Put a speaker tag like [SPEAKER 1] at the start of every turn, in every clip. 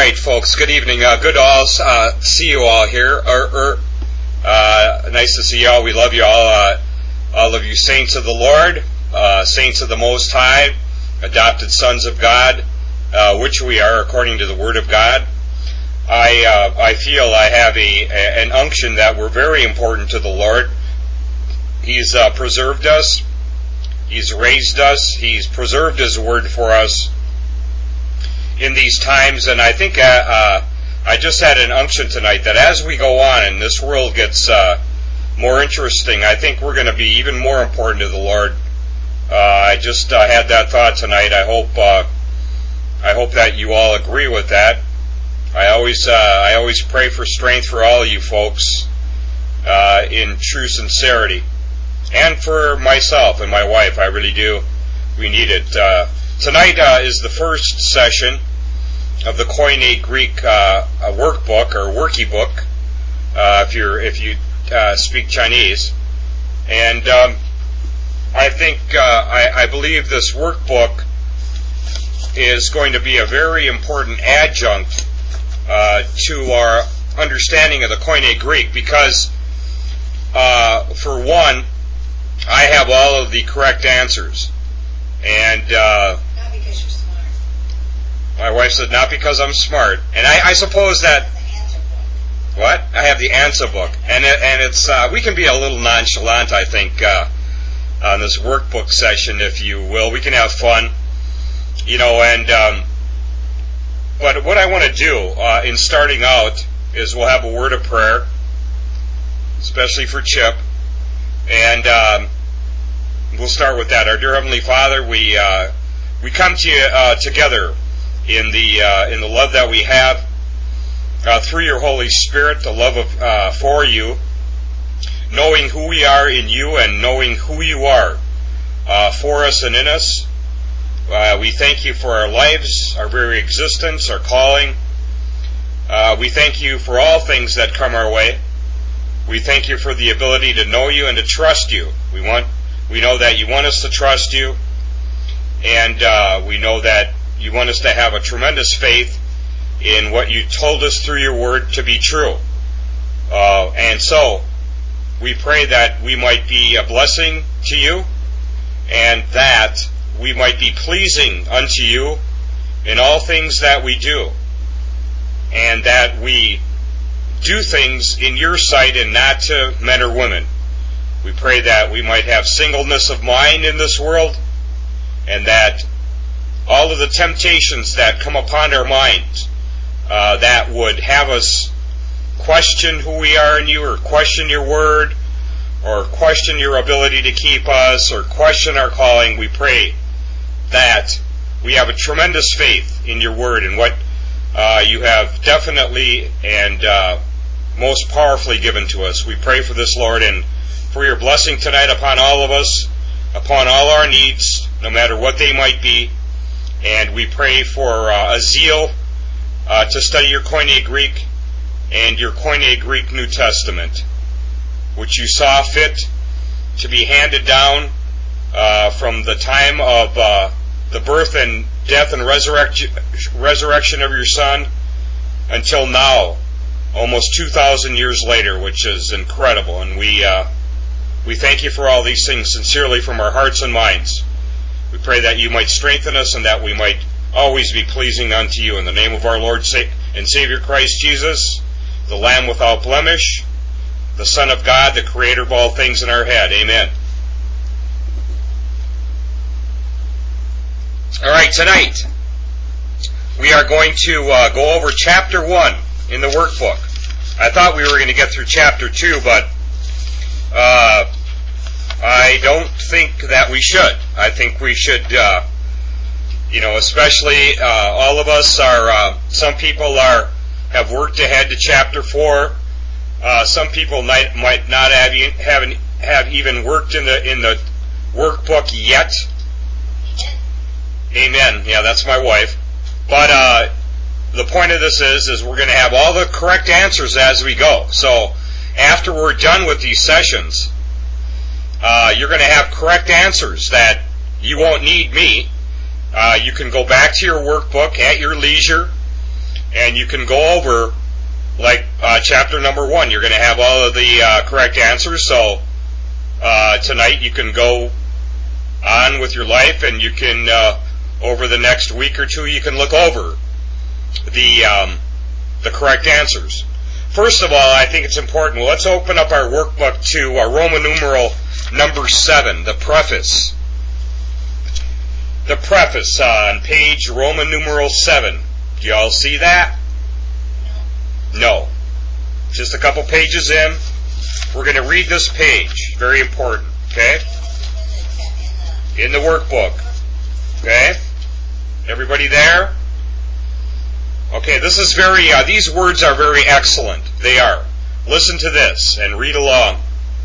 [SPEAKER 1] right, folks. Good evening. Good to all see you all here. Nice to see you all. We love you all of you saints of the Lord, saints of the Most High, adopted sons of God, which we are according to the Word of God. I feel I have an unction that we're very important to the Lord. He's preserved us. He's raised us. He's preserved His Word for us in these times, and I think I just had an unction tonight that as we go on and this world gets more interesting, I think we're going to be even more important to the Lord. I just had that thought tonight. I hope that you all agree with that. I always pray for strength for all of you folks in true sincerity, and for myself and my wife. I really do. We need it. Tonight is the first session of the Koine Greek workbook or worky book, if you speak Chinese, and I believe this workbook is going to be a very important adjunct to our understanding of the Koine Greek, because for one, I have all of the correct answers. And
[SPEAKER 2] not because you're smart.
[SPEAKER 1] My wife said, not because I'm smart. And I suppose that...
[SPEAKER 2] The answer book.
[SPEAKER 1] What? I have the answer book. And it's we can be a little nonchalant, I think, on this workbook session, if you will. We can have fun. But what I want to do in starting out is we'll have a word of prayer, especially for Chip. And... we'll start with that. Our dear Heavenly Father, we come to you together in the love that we have through your Holy Spirit, the love for you, knowing who we are in you and knowing who you are for us and in us. We thank you for our lives, our very existence, our calling. We thank you for all things that come our way. We thank you for the ability to know you and to trust you. We know that you want us to trust you, and we know that you want us to have a tremendous faith in what you told us through your word to be true. And so, we pray that we might be a blessing to you, and that we might be pleasing unto you in all things that we do, and that we do things in your sight and not to men or women. We pray that we might have singleness of mind in this world, and that all of the temptations that come upon our minds that would have us question who we are in you, or question your word, or question your ability to keep us, or question our calling, we pray that we have a tremendous faith in your word and what you have definitely and most powerfully given to us. We pray for this, Lord, and for your blessing tonight upon all of us, upon all our needs, no matter what they might be. And we pray for a zeal to study your Koine Greek and your Koine Greek New Testament, which you saw fit to be handed down from the time of the birth and death and resurrection of your Son until now, almost 2,000 years later, which is incredible. And we thank you for all these things sincerely from our hearts and minds. We pray that you might strengthen us and that we might always be pleasing unto you. In the name of our Lord and Savior Christ Jesus, the Lamb without blemish, the Son of God, the Creator of all things in our head. Amen. All right, tonight we are going to go over Chapter 1 in the workbook. I thought we were going to get through Chapter 2, but I don't think that we should. I think we should, especially all of us are, some people have worked ahead to Chapter 4. Some people might not have even worked in the workbook yet. Amen. Yeah, that's my wife. But the point of this is we're going to have all the correct answers as we go. So after we're done with these sessions, you're going to have correct answers that you won't need me. You can go back to your workbook at your leisure and you can go over, like chapter number 1. You're going to have all of the correct answers, so tonight you can go on with your life, and you can, over the next week or two, you can look over the correct answers. First of all, I think it's important. Well, let's open up our workbook to Roman numeral number 7, the preface. The preface on page Roman numeral 7. Do you all see that? No. Just a couple pages in. We're going to read this page. Very important. Okay? In the workbook. Okay? Everybody there? Okay, this is very, these words are very excellent. They are. Listen to this and read along.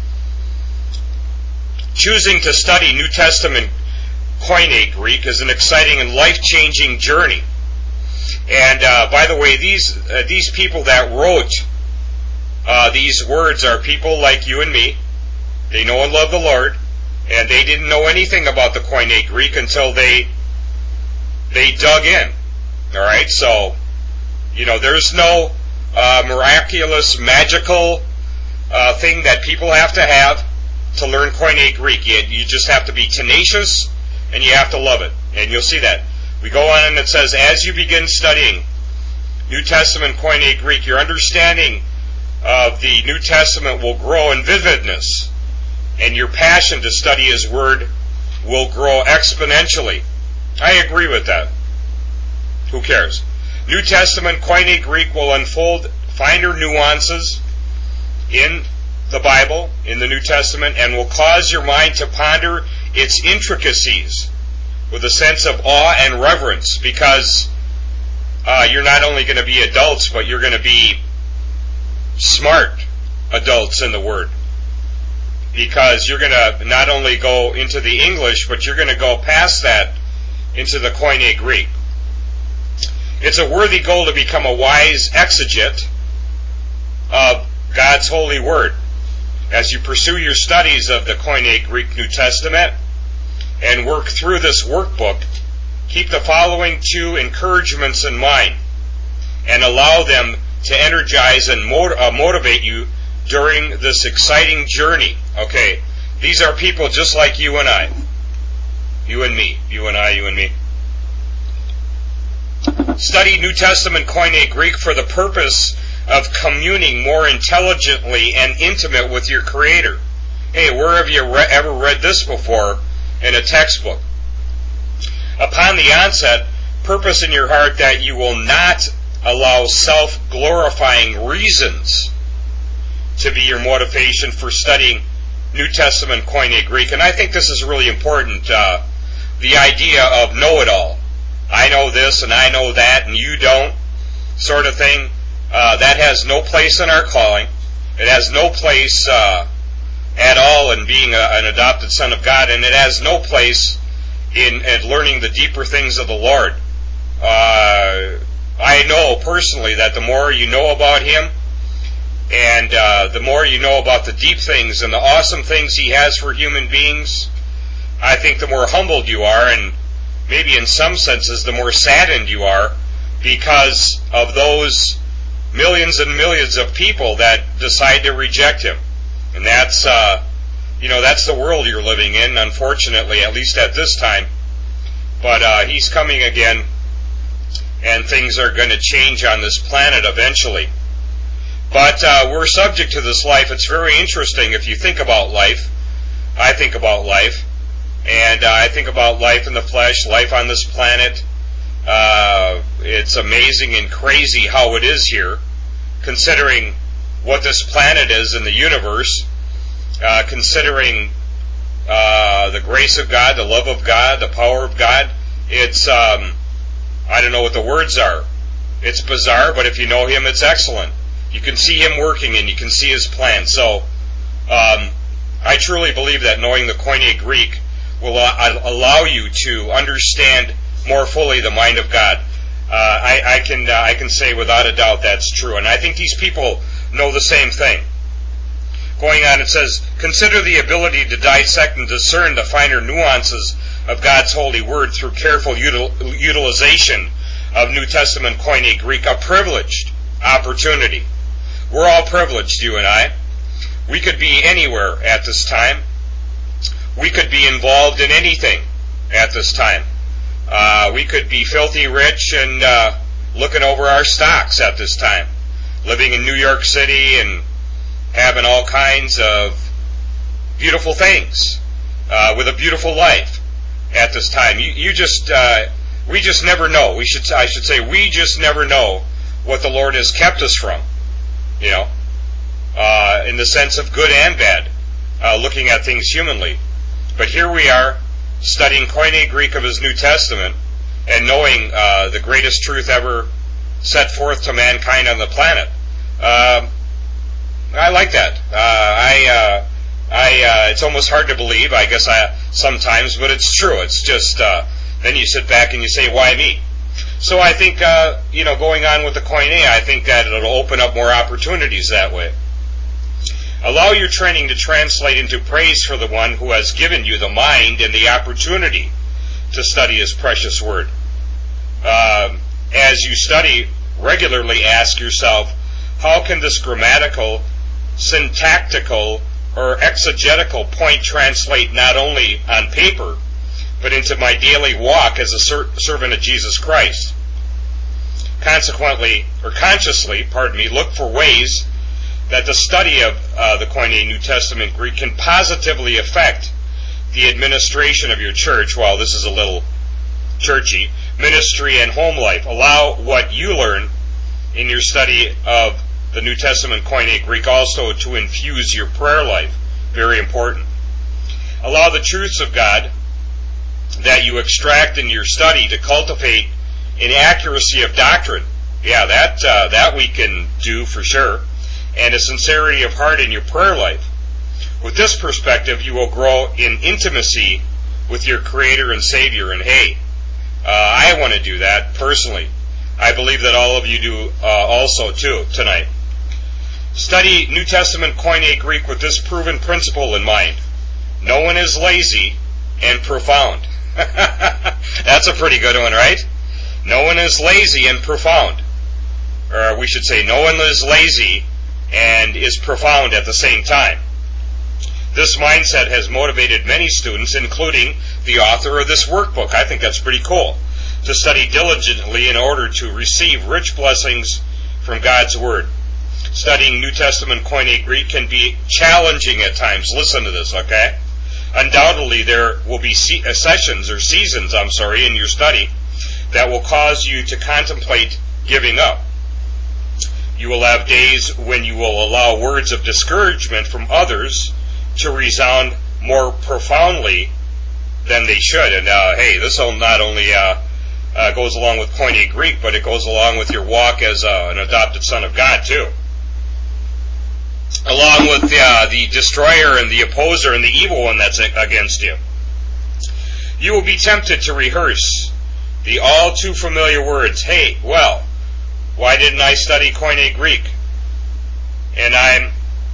[SPEAKER 1] Choosing to study New Testament Koine Greek is an exciting and life-changing journey. And by the way, these people that wrote these words are people like you and me. They know and love the Lord, and they didn't know anything about the Koine Greek until they dug in. All right, so there's no miraculous, magical thing that people have to learn Koine Greek. You just have to be tenacious, and you have to love it, and you'll see that. We go on and it says, as you begin studying New Testament Koine Greek, your understanding of the New Testament will grow in vividness, and your passion to study His Word will grow exponentially. I agree with that. Who cares? New Testament Koine Greek will unfold finer nuances in the Bible, in the New Testament, and will cause your mind to ponder its intricacies with a sense of awe and reverence, because you're not only going to be adults, but you're going to be smart adults in the Word, because you're going to not only go into the English, but you're going to go past that into the Koine Greek. It's a worthy goal to become a wise exegete of God's holy Word. As you pursue your studies of the Koine Greek New Testament and work through this workbook, keep the following 2 encouragements in mind and allow them to energize and motivate you during this exciting journey. Okay, these are people just like you and I. You and me. You and I, you and me. Study New Testament Koine Greek for the purpose of communing more intelligently and intimate with your Creator. Hey, where have you ever read this before in a textbook? Upon the onset, purpose in your heart that you will not allow self-glorifying reasons to be your motivation for studying New Testament Koine Greek. And I think this is really important, the idea of know-it-all. I know this and I know that and you don't, sort of thing. That has no place in our calling. It has no place at all in being an adopted son of God, and it has no place in learning the deeper things of the Lord. I know personally that the more you know about Him, and the more you know about the deep things and the awesome things He has for human beings, I think the more humbled you are, and maybe in some senses the more saddened you are, because of those millions and millions of people that decide to reject Him. And that's the world you're living in, unfortunately, at least at this time. But He's coming again, and things are going to change on this planet eventually. But we're subject to this life. It's very interesting if you think about life. I think about life. And I think about life in the flesh, life on this planet. It's amazing and crazy how it is here, considering what this planet is in the universe, considering the grace of God, the love of God, the power of God. It's, I don't know what the words are. It's bizarre, but if you know Him, it's excellent. You can see Him working and you can see His plan. So I truly believe that knowing the Koine Greek will allow you to understand more fully the mind of God. I can say without a doubt that's true. And I think these people know the same thing. Going on, it says, consider the ability to dissect and discern the finer nuances of God's holy word through careful utilization of New Testament Koine Greek a privileged opportunity. We're all privileged, you and I. We could be anywhere at this time. We could be involved in anything at this time. We could be filthy rich and looking over our stocks at this time, living in New York City and having all kinds of beautiful things, with a beautiful life at this time. We just never know. I should say, we just never know what the Lord has kept us from, in the sense of good and bad, looking at things humanly. But here we are, studying Koine Greek of his New Testament, and knowing the greatest truth ever set forth to mankind on the planet. I like that. It's almost hard to believe, I guess, sometimes, but it's true. It's just, then you sit back and you say, why me? So I think, going on with the Koine, I think that it'll open up more opportunities that way. Allow your training to translate into praise for the one who has given you the mind and the opportunity to study his precious word. As you study, regularly ask yourself, how can this grammatical, syntactical, or exegetical point translate not only on paper, but into my daily walk as a servant of Jesus Christ? Consciously, look for ways that the study of the Koine New Testament Greek can positively affect the administration of your church. Well, this is a little churchy. Ministry and home life. Allow what you learn in your study of the New Testament Koine Greek also to infuse your prayer life. Very important. Allow the truths of God that you extract in your study to cultivate an accuracy of doctrine. Yeah, that we can do for sure. And a sincerity of heart in your prayer life. With this perspective, you will grow in intimacy with your Creator and Savior. And hey, I want to do that personally. I believe that all of you do also too tonight. Study New Testament Koine Greek with this proven principle in mind. No one is lazy and profound. That's a pretty good one, right? No one is lazy and profound. Or we should say, no one is lazy and is profound at the same time. This mindset has motivated many students, including the author of this workbook. I think that's pretty cool. To study diligently in order to receive rich blessings from God's Word. Studying New Testament Koine Greek can be challenging at times. Listen to this, okay? Undoubtedly, there will be seasons in your study that will cause you to contemplate giving up. You will have days when you will allow words of discouragement from others to resound more profoundly than they should. And hey, this will not only goes along with Koine Greek, but it goes along with your walk as an adopted son of God too. Along with the destroyer and the opposer and the evil one that's against you. You will be tempted to rehearse the all too familiar words. Hey, well, why didn't I study Koine Greek? And I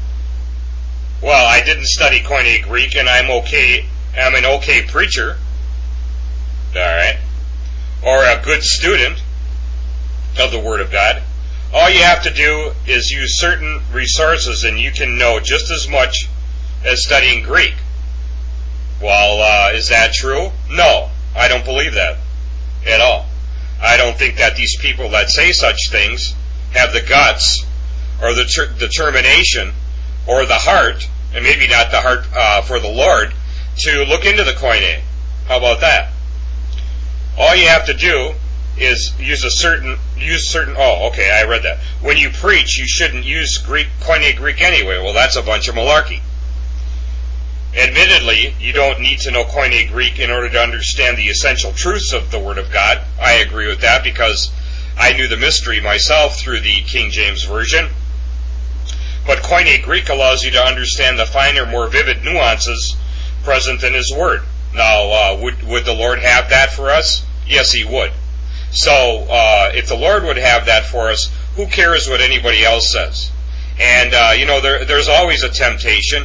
[SPEAKER 1] didn't study Koine Greek, and I'm an okay preacher. Alright. Or a good student of the Word of God. All you have to do is use certain resources and you can know just as much as studying Greek. Well, is that true? No, I don't believe that at all. I don't think that these people that say such things have the guts or the determination or the heart, and maybe not the heart for the Lord, to look into the Koine. How about that? All you have to do is use certain, I read that. When you preach, you shouldn't use Koine Greek anyway. Well, that's a bunch of malarkey. Admittedly, you don't need to know Koine Greek in order to understand the essential truths of the Word of God. I agree with that because I knew the mystery myself through the King James Version. But Koine Greek allows you to understand the finer, more vivid nuances present in His Word. Now, would the Lord have that for us? Yes, He would. So, if the Lord would have that for us, who cares what anybody else says? And, there's always a temptation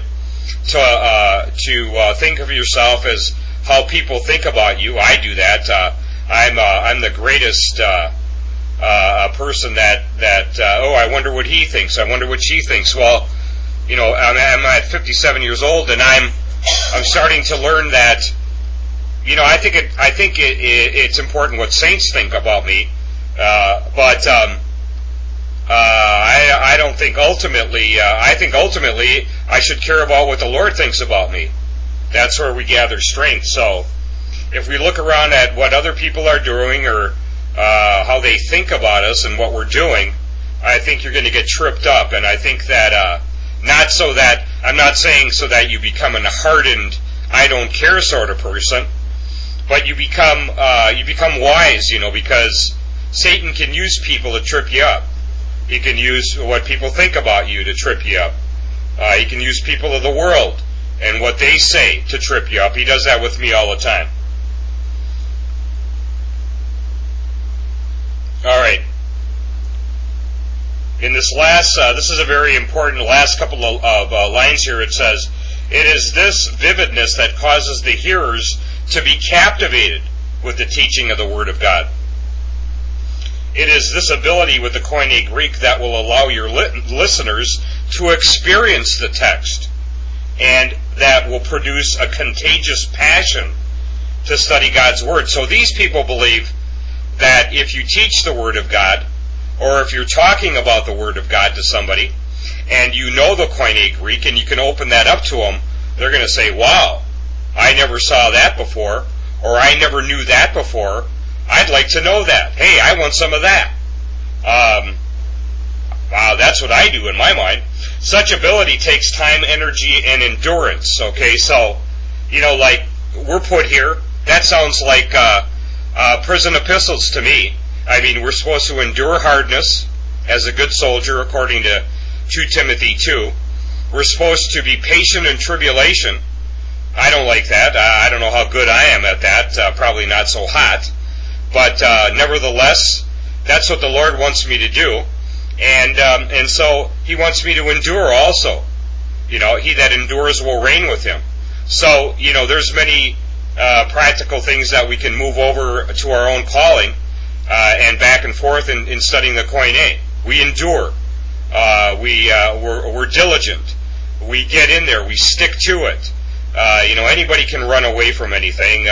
[SPEAKER 1] to think of yourself as how people think about you. I do that. I'm the greatest a person that oh, I wonder what he thinks. I wonder what she thinks. Well, I'm at 57 years old, and I'm starting to learn that. I think it's important what saints think about me, but I don't think ultimately. I think ultimately I should care about what the Lord thinks about me. That's where we gather strength. So, if we look around at what other people are doing or how they think about us and what we're doing, I think you're going to get tripped up. And I think that I'm not saying so that you become a hardened, I don't care sort of person, but you become wise, because Satan can use people to trip you up. He can use what people think about you to trip you up. He can use people of the world and what they say to trip you up. He does that with me all the time. All right. In this this is a very important last couple of lines here. It says, "It is this vividness that causes the hearers to be captivated with the teaching of the Word of God. It is this ability with the Koine Greek that will allow your listeners to experience the text, and that will produce a contagious passion to study God's Word." So these people believe that if you teach the Word of God, or if you're talking about the Word of God to somebody, and you know the Koine Greek, and you can open that up to them, they're going to say, "Wow, I never saw that before," or "I never knew that before. I'd like to know that. Hey, I want some of that." Wow, that's what I do in my mind. Such ability takes time, energy, and endurance. Okay, so, like we're put here, that sounds like prison epistles to me. I mean, we're supposed to endure hardness as a good soldier, according to 2 Timothy 2. We're supposed to be patient in tribulation. I don't like that. I don't know how good I am at that. Probably not so hot. But nevertheless, that's what the Lord wants me to do. And so He wants me to endure also. He that endures will reign with Him. So, there's many practical things that we can move over to our own calling and back and forth in studying the Koine. We endure. We're diligent. We get in there. We stick to it. Anybody can run away from anything.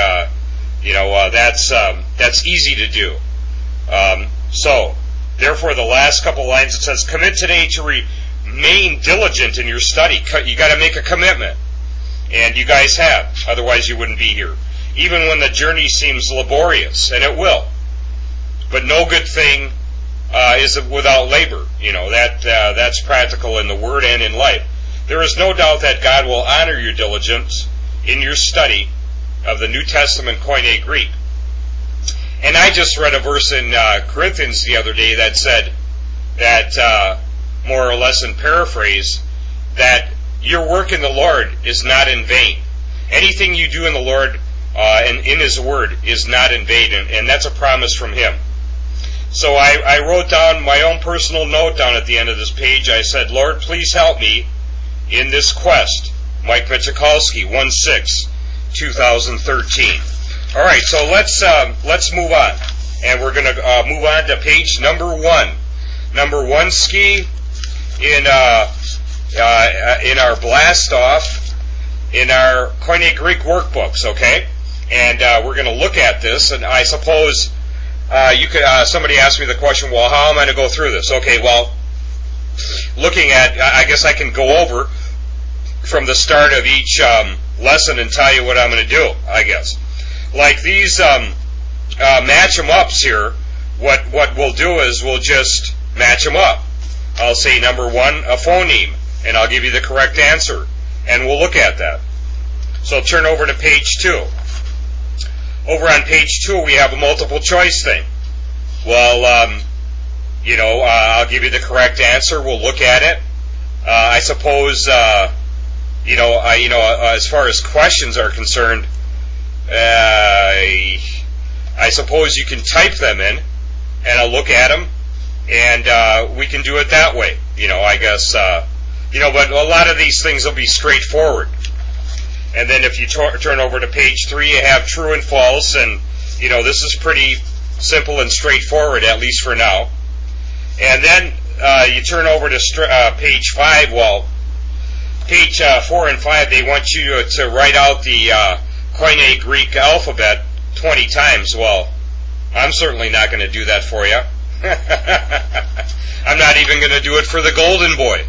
[SPEAKER 1] That's easy to do. So, therefore, the last couple lines, it says, "Commit today to remain diligent in your study." You got to make a commitment. And you guys have. Otherwise, you wouldn't be here. "Even when the journey seems laborious," and it will. "But no good thing is without labor." That's practical in the Word and in life. "There is no doubt that God will honor your diligence in your study of the New Testament Koine Greek." And I just read a verse in Corinthians the other day that said that, more or less in paraphrase, that your work in the Lord is not in vain. Anything you do in the Lord and in His Word is not in vain, and that's a promise from Him. So I wrote down my own personal note down at the end of this page. I said, "Lord, please help me in this quest." Mike Michikolsky, 1/6/2013. All right, so let's move on, and we're going to move on to page number 1. Number 1 ski in our blast off in our Koine Greek workbooks, okay? And we're going to look at this, and I suppose you could. Somebody asked me the question, well, how am I going to go through this? Okay, well, looking at, I guess I can go over from the start of each lesson and tell you what I'm going to do, I guess. Like these match them ups here, what we'll do is we'll just match them up. I'll say number 1, a phoneme, and I'll give you the correct answer, and we'll look at that. So turn over to page 2. Over on page 2, we have a multiple choice thing. Well, I'll give you the correct answer. We'll look at it. I suppose, as far as questions are concerned, I suppose you can type them in, and I'll look at them, and we can do it that way. I guess, but a lot of these things will be straightforward. And then if you turn over to page 3, you have true and false, and, this is pretty simple and straightforward, at least for now. And then you turn over to page 5. Well, page 4 and 5, they want you to write out the Koine Greek alphabet 20 times. Well, I'm certainly not going to do that for you. I'm not even going to do it for the Golden Boy.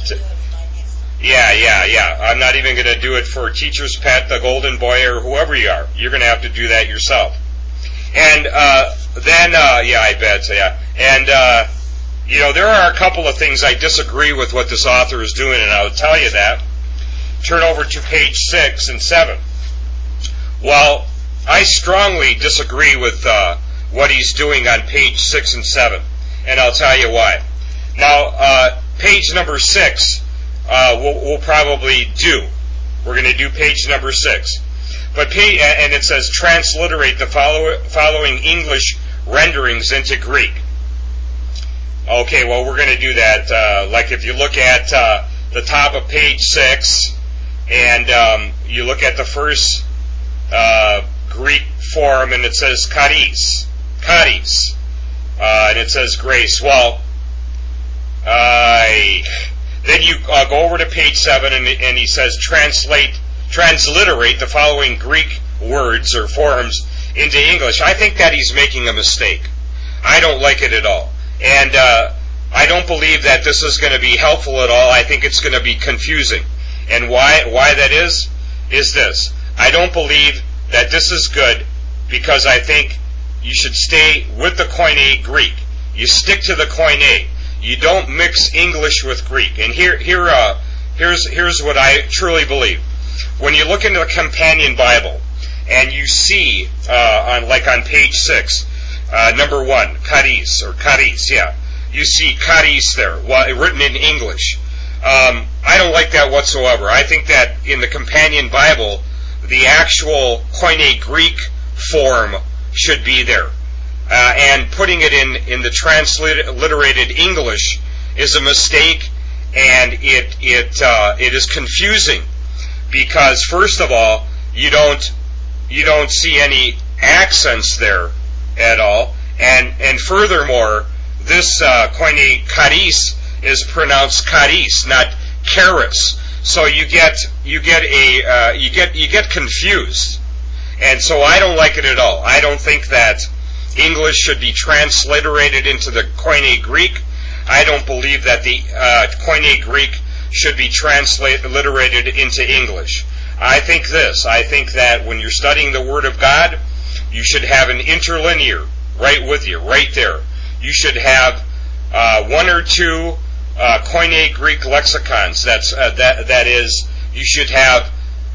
[SPEAKER 1] Yeah. I'm not even going to do it for Teacher's Pet, the Golden Boy, or whoever you are. You're going to have to do that yourself. And then, I bet, yeah. And, there are a couple of things I disagree with what this author is doing, and I'll tell you that. Turn over to page 6 and 7. Well, I strongly disagree with what he's doing on page 6 and 7, and I'll tell you why. Now, page number 6, we'll probably do. We're going to do page number 6. And it says, transliterate the following English renderings into Greek. Okay, well, we're going to do that. Like if you look at the top of page 6, and you look at the first Greek form, and it says charis, and it says grace. Well, then you go over to page 7, and he says transliterate the following Greek words or forms into English. I think that he's making a mistake. I don't like it at all. And I don't believe that this is going to be helpful at all. I think it's going to be confusing. And why that is this. I don't believe that this is good, because I think you should stay with the Koine Greek. You stick to the Koine. You don't mix English with Greek. And here's what I truly believe. When you look into the Companion Bible and you see on page 6, number 1, charis, yeah, you see charis there, written in English. I don't like that whatsoever. I think that in the Companion Bible, the actual Koine Greek form should be there. And putting it in the transliterated English is a mistake, and it is confusing, because first of all, you don't see any accents there at all, and furthermore, this Koine charis is pronounced charis, not charis. So you get confused, and so I don't like it at all. I don't think that English should be transliterated into the Koine Greek. I don't believe that the Koine Greek should be transliterated into English. I think that when you're studying the Word of God, you should have an interlinear right with you, right there. You should have 1 or 2 Koine Greek lexicons. That is, you should have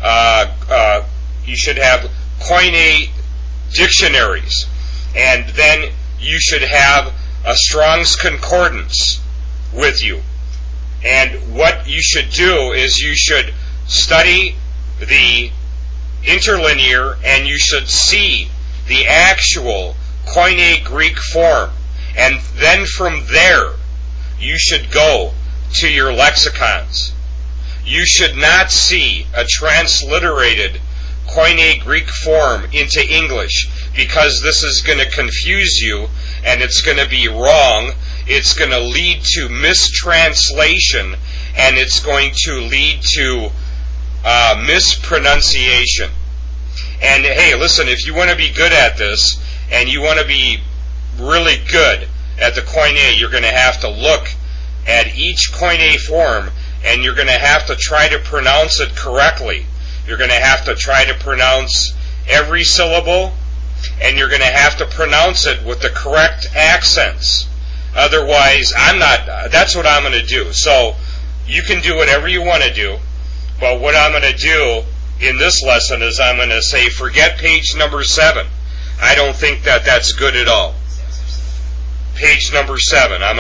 [SPEAKER 1] Koine dictionaries, and then you should have a Strong's Concordance with you. And what you should do is you should study the interlinear, and you should see the actual Koine Greek form. And then from there, you should go to your lexicons. You should not see a transliterated Koine Greek form into English, because this is going to confuse you, and it's going to be wrong. It's going to lead to mistranslation, and it's going to lead to mispronunciation. And hey, listen, if you want to be good at this, and you want to be really good at the Koine, you're going to have to look at each Koine form, and you're going to have to try to pronounce it correctly. You're going to have to try to pronounce every syllable, and you're going to have to pronounce it with the correct accents. Otherwise, that's what I'm going to do. So, you can do whatever you want to do, but what I'm going to do in this lesson is I'm going to say, forget page number 7. I don't think that that's good at all. Page number 7. I'm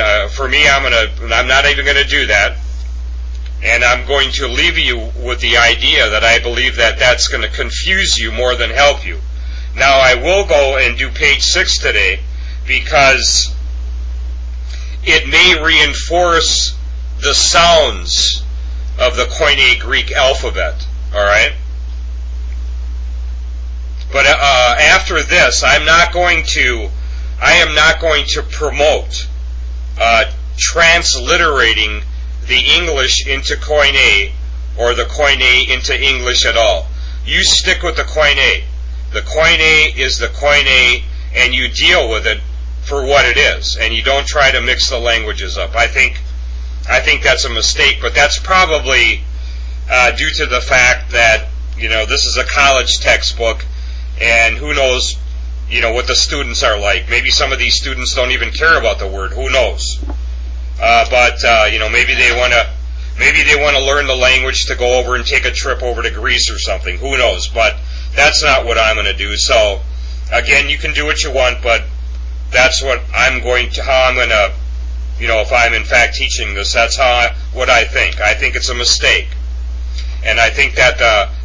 [SPEAKER 1] not even going to do that. And I'm going to leave you with the idea that I believe that that's going to confuse you more than help you. Now, I will go and do page 6 today, because it may reinforce the sounds of the Koine Greek alphabet. All right? But after this, I am not going to promote transliterating the English into Koine or the Koine into English at all. You stick with the Koine. The Koine is the Koine, and you deal with it for what it is, and you don't try to mix the languages up. I think that's a mistake, but that's probably due to the fact that this is a college textbook, and who knows what the students are like. Maybe some of these students don't even care about the word. Who knows? But maybe they want to learn the language to go over and take a trip over to Greece or something. Who knows? But that's not what I'm going to do. So again, you can do what you want, but that's what how I'm going to, if I'm in fact teaching this, that's what I think. I think it's a mistake. And I think that,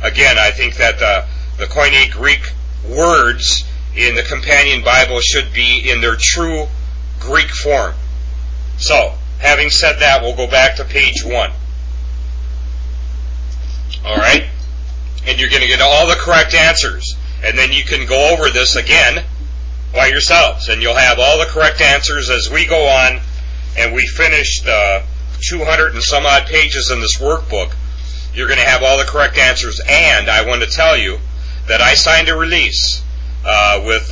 [SPEAKER 1] the Koine Greek words in the Companion Bible should be in their true Greek form. So, having said that, we'll go back to page 1. Alright? And you're going to get all the correct answers. And then you can go over this again by yourselves. And you'll have all the correct answers as we go on and we finish the 200 and some odd pages in this workbook. You're going to have all the correct answers. And I want to tell you that I signed a release with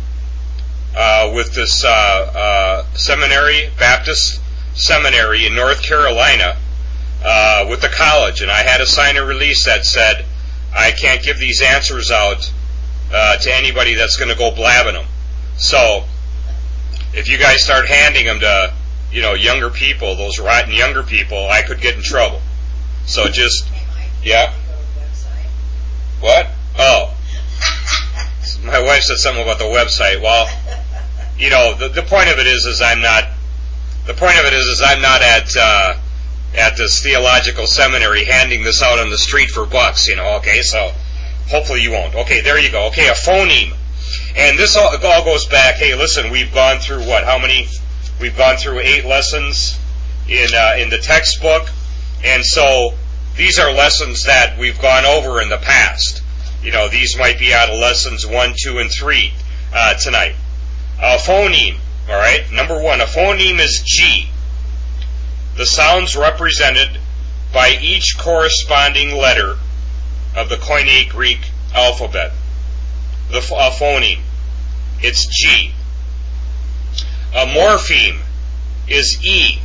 [SPEAKER 1] this seminary, Baptist Seminary in North Carolina, with the college, and I had to sign a release that said I can't give these answers out to anybody that's going to go blabbing them. So if you guys start handing them to younger people, those rotten younger people, I could get in trouble. So just yeah. What? Oh. My wife said something about the website. Well, the point of it is I'm not at this theological seminary handing this out on the street for bucks, okay, so hopefully you won't. Okay, there you go. Okay, a phoneme. And this all goes back, hey, listen, we've gone through how many? We've gone through 8 lessons in the textbook, and so these are lessons that we've gone over in the past. These might be out of lessons 1, 2, and 3 tonight. A phoneme, all right? Number 1, a phoneme is G. The sounds represented by each corresponding letter of the Koine Greek alphabet. A phoneme, it's G. A morpheme is E.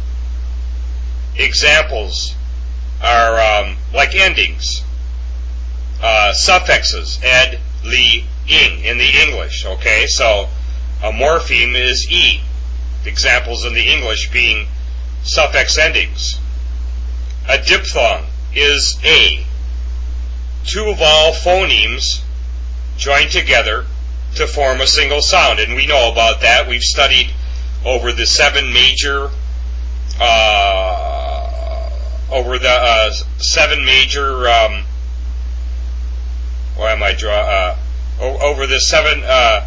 [SPEAKER 1] Examples are like endings. Suffixes, ed, li, ing, in the English, okay? So a morpheme is E. Examples in the English being suffix endings. A diphthong is A. 2 vowel phonemes join together to form a single sound, and we know about that. We've studied over the 7 major over the 7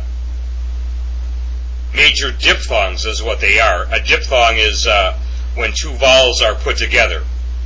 [SPEAKER 1] major diphthongs is what they are. A diphthong is when 2 vowels are put together.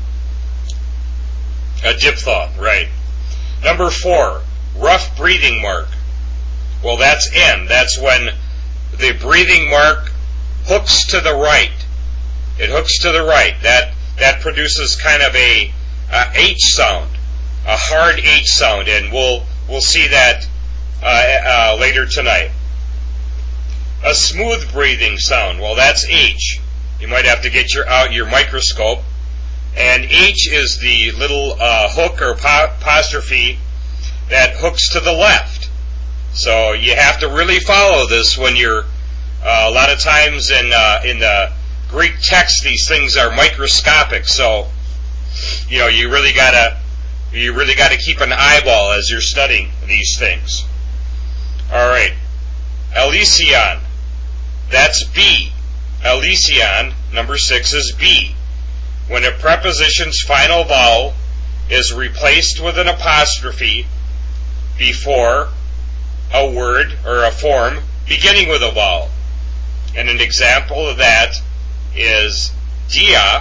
[SPEAKER 1] A diphthong, right. Number 4, rough breathing mark. Well, that's N. That's when the breathing mark hooks to the right. It hooks to the right. That produces kind of a H sound, a hard H sound, and we'll see that later tonight. A smooth breathing sound. Well, that's H. You might have to get out your microscope. And H is the little hook or apostrophe that hooks to the left. So you have to really follow this when you're. A lot of times in the Greek text, these things are microscopic. So you really gotta keep an eyeball as you're studying these things. All right, Elysion. That's B. Elysion, number 6, is B. When a preposition's final vowel is replaced with an apostrophe before a word or a form beginning with a vowel. And an example of that is dia,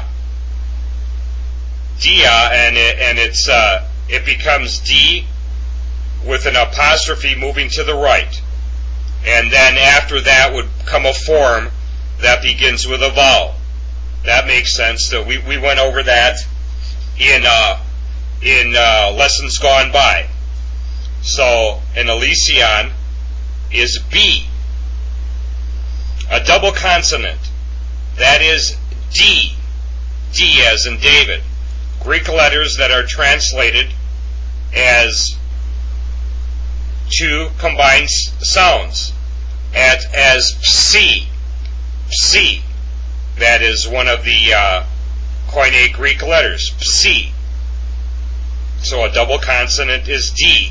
[SPEAKER 1] and it becomes D with an apostrophe moving to the right. And then after that would come a form that begins with a vowel. That makes sense. So we went over that in lessons gone by. So an elysion is B. A double consonant, that is D. D as in David. Greek letters that are translated as two combined sounds, as psi. Psi. That is one of the Koine Greek letters, psi. So a double consonant is D.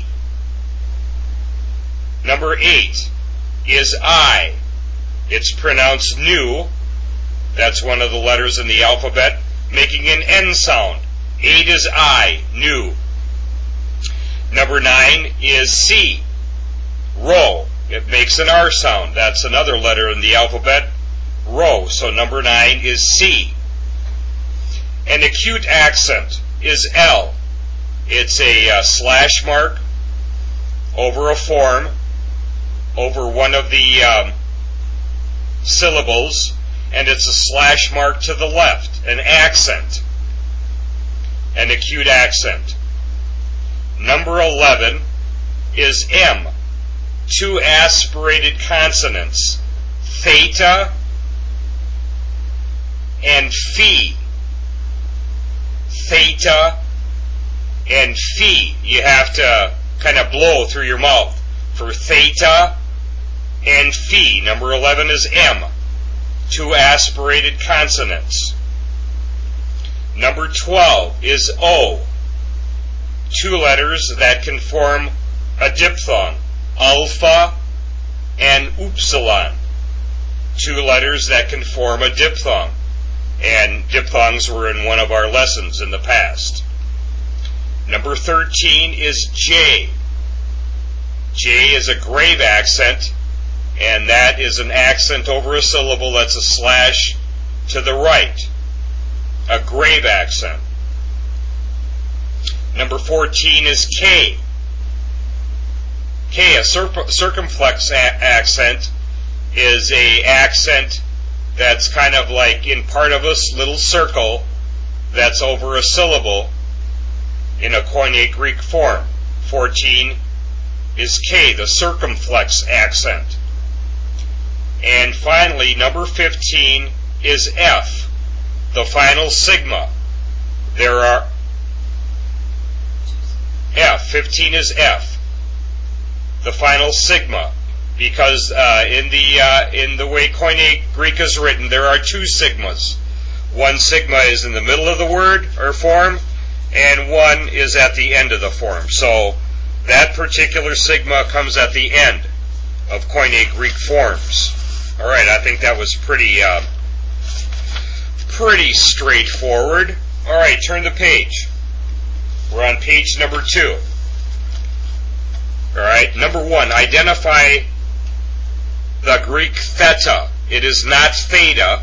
[SPEAKER 1] Number 8 is I. It's pronounced nu. That's one of the letters in the alphabet, making an N sound. 8 is I, nu. Number 9 is C. Ro. It makes an R sound. That's another letter in the alphabet, Ro. So number 9 is C. An acute accent is L. It's a slash mark over a form, over one of the syllables, and it's a slash mark to the left, an accent, an acute accent. Number 11 is M, two aspirated consonants, theta and phi. Theta and phi. You have to kind of blow through your mouth for theta and phi. Number 11 is M, two aspirated consonants. Number 12 is O, two letters that can form a diphthong, alpha and upsilon, two letters that can form a diphthong, and diphthongs were in one of our lessons in the past. Number 13 is J. J is a grave accent, and that is an accent over a syllable that's a slash to the right, a grave accent. Number 14 is K. K, a circumflex accent, is a accent that's kind of like in part of a little circle that's over a syllable in a Koine Greek form. 14 is K, the circumflex accent. And finally, number 15 is F, the final sigma. There are F, 15 is F, the final sigma, because in the way Koine Greek is written, there are two sigmas. One sigma is in the middle of the word or form, and one is at the end of the form. So that particular sigma comes at the end of Koine Greek forms. All right, I think that was pretty straightforward. All right, turn the page. We're on page number 2. All right, number 1, identify the Greek theta. It is not theta.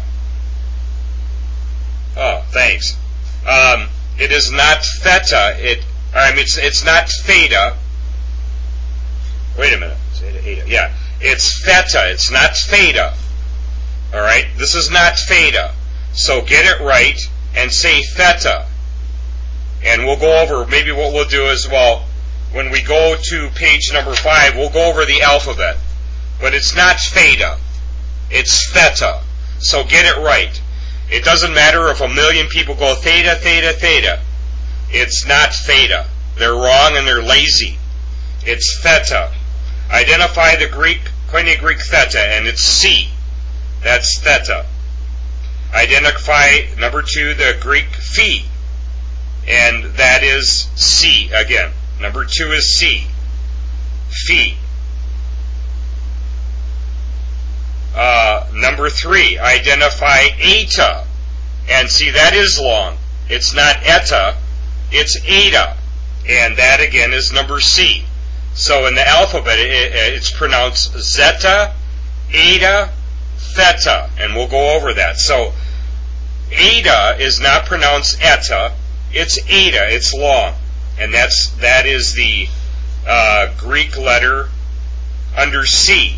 [SPEAKER 1] Oh, thanks. It is not theta. It's not theta. Wait a minute. Yeah, it's theta. It's not theta. All right, this is not theta. So get it right and say theta. And we'll go over, maybe what we'll do is, well, when we go to page number 5, we'll go over the alphabet. But it's not theta. It's theta. So get it right. It doesn't matter if a million people go theta, theta, theta. It's not theta. They're wrong and they're lazy. It's theta. Identify the Koine Greek theta, and it's C. That's theta. Identify, number 2, the Greek phi, and that is C again. Number 2 is C. Phi. Number 3, identify eta. And see, that is long. It's not eta, it's eta. And that again is number C. So in the alphabet, it's pronounced zeta, eta, theta. And we'll go over that. So eta is not pronounced eta, it's eta, it's long. And that is the Greek letter under C.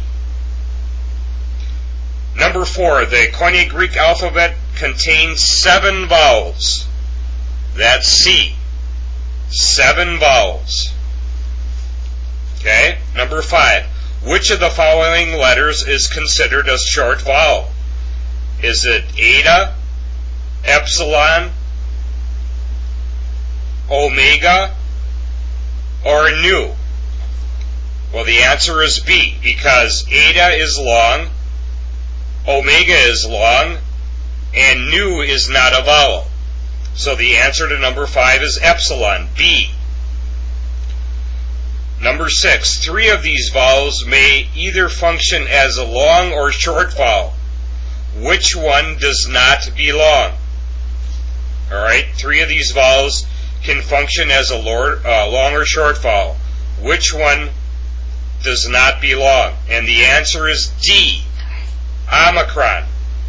[SPEAKER 1] Number 4, the Koine Greek alphabet contains 7 vowels. That's C. 7 vowels. Okay? Number 5, which of the following letters is considered a short vowel? Is it eta, epsilon, omega, or nu? Well, the answer is B, because eta is long, omega is long, and nu is not a vowel. So the answer to number 5 is epsilon, B. Number 6, 3 of these vowels may either function as a long or short vowel. Which one does not belong? Alright, 3 of these vowels can function as a long or short vowel. Which one does not belong? And the answer is D, omicron.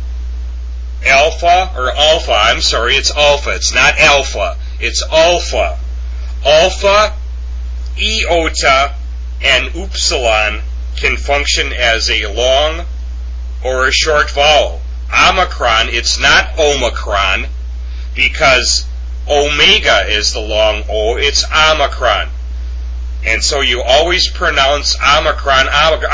[SPEAKER 1] It's alpha. It's not alpha. It's alpha. Alpha, iota, and upsilon can function as a long or a short vowel. Omicron, it's not omicron, because omega is the long O, it's omicron. And so you always pronounce omicron,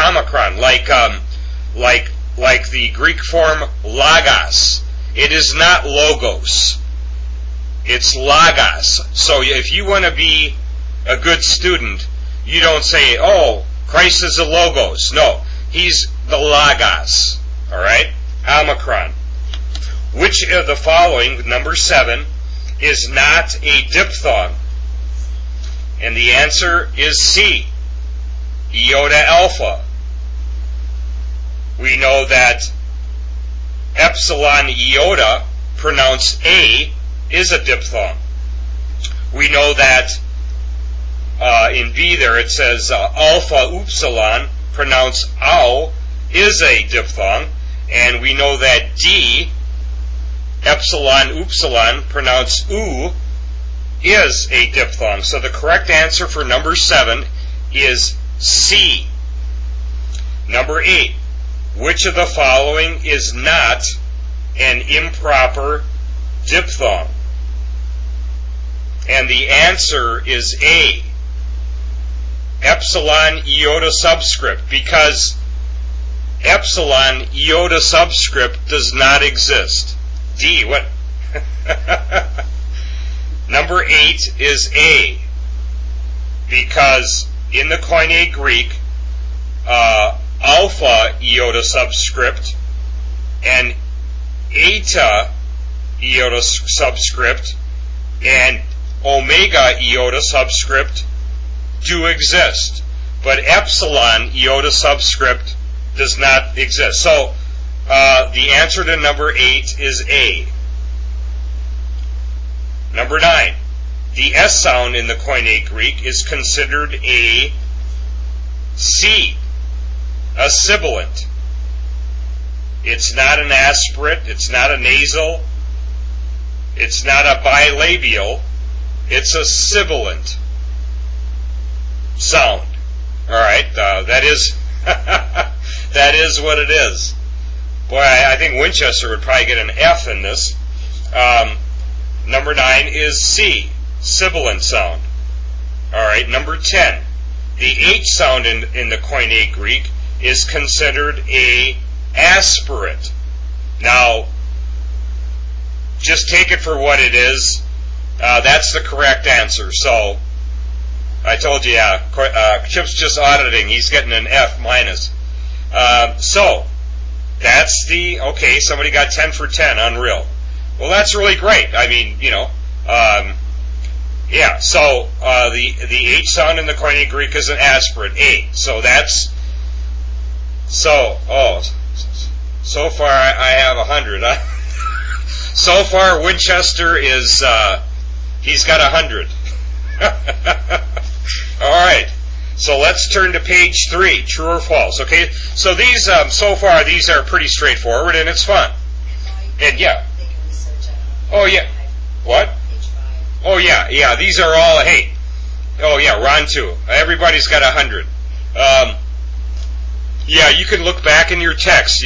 [SPEAKER 1] like the Greek form logos. It is not logos. It's logos. So if you want to be a good student, you don't say, oh, Christ is the logos. No, he's the logos. Alright? Omicron. Which of the following, number 7, is not a diphthong? And the answer is C, iota alpha. We know that epsilon iota, pronounced A, is a diphthong. We know that in B there it says alpha upsilon, pronounced ow, is a diphthong. And we know that D, epsilon upsilon, pronounced oo, is a diphthong. So the correct answer for number 7 is C. Number 8. Which of the following is not an improper diphthong? And the answer is A, epsilon iota subscript, because epsilon iota subscript does not exist. D, what? Number 8 is A, because in the Koine Greek, alpha iota subscript and eta iota subscript and omega iota subscript do exist, but epsilon iota subscript does not exist. So the answer to number 8 is A. Number 9. The S sound in the Koine Greek is considered a C, a sibilant. It's not an aspirate, it's not a nasal, it's not a bilabial, it's a sibilant sound. Alright, that is that is what it is. Boy, I think Winchester would probably get an F in this. Number 9 is C, sibilant sound. Alright, number 10. The H sound in the Koine Greek is considered a aspirate. Now, just take it for what it is. That's the correct answer. So, I told you, Chip's just auditing. He's getting an F minus. So, that's okay, somebody got 10 for 10, unreal. Well, that's really great. I mean, yeah, so the H sound in the Koine Greek is an aspirate, A. So that's, so far I have 100. So far Winchester is, he's got 100. Alright, so let's turn to page 3, true or false. Okay, so these, so far these are pretty straightforward and it's fun. And yeah. Oh yeah. What? Oh yeah, these are all, hey, Oh yeah, Ron too. Everybody's got 100. Yeah, you can look back in your text.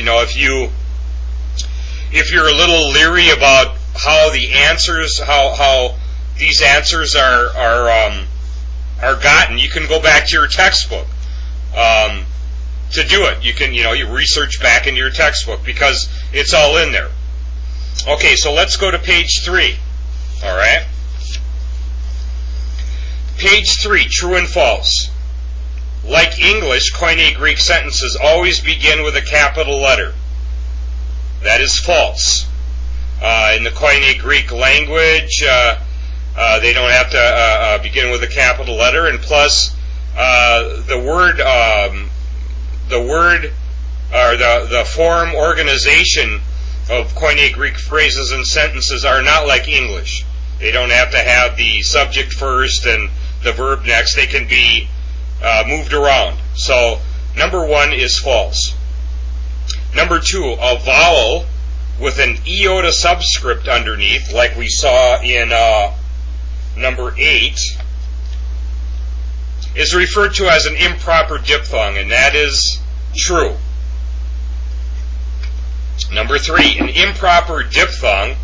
[SPEAKER 1] If you're a little leery about how the answers, how these answers are gotten, you can go back to your textbook to do it. You research back into your textbook because it's all in there. Okay, so let's go to page 3. All right. Page 3, true and false. Like English, Koine Greek sentences always begin with a capital letter. That is false. In the Koine Greek language, they don't have to begin with a capital letter, and plus, the form organization of Koine Greek phrases and sentences are not like English. They don't have to have the subject first and the verb next. They can be moved around. So, number 1 is false. Number 2, a vowel with an iota subscript underneath, like we saw in number 8, is referred to as an improper diphthong, and that is true. Number 3, an improper diphthong.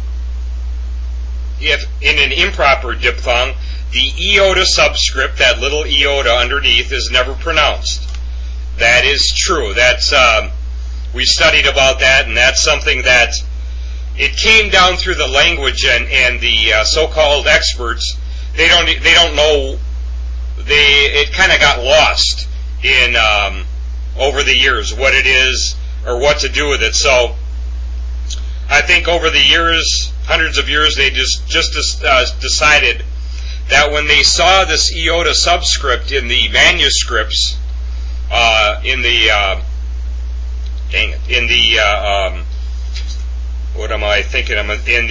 [SPEAKER 1] If in an improper diphthong, the iota subscript, that little iota underneath, is never pronounced. That is true. That's we studied about that, and that's something that it came down through the language, and the so-called experts, they don't know. It kind of got lost in over the years what it is or what to do with it. So I think over the years, hundreds of years, they just decided that when they saw this iota subscript in the manuscripts, what am I thinking? In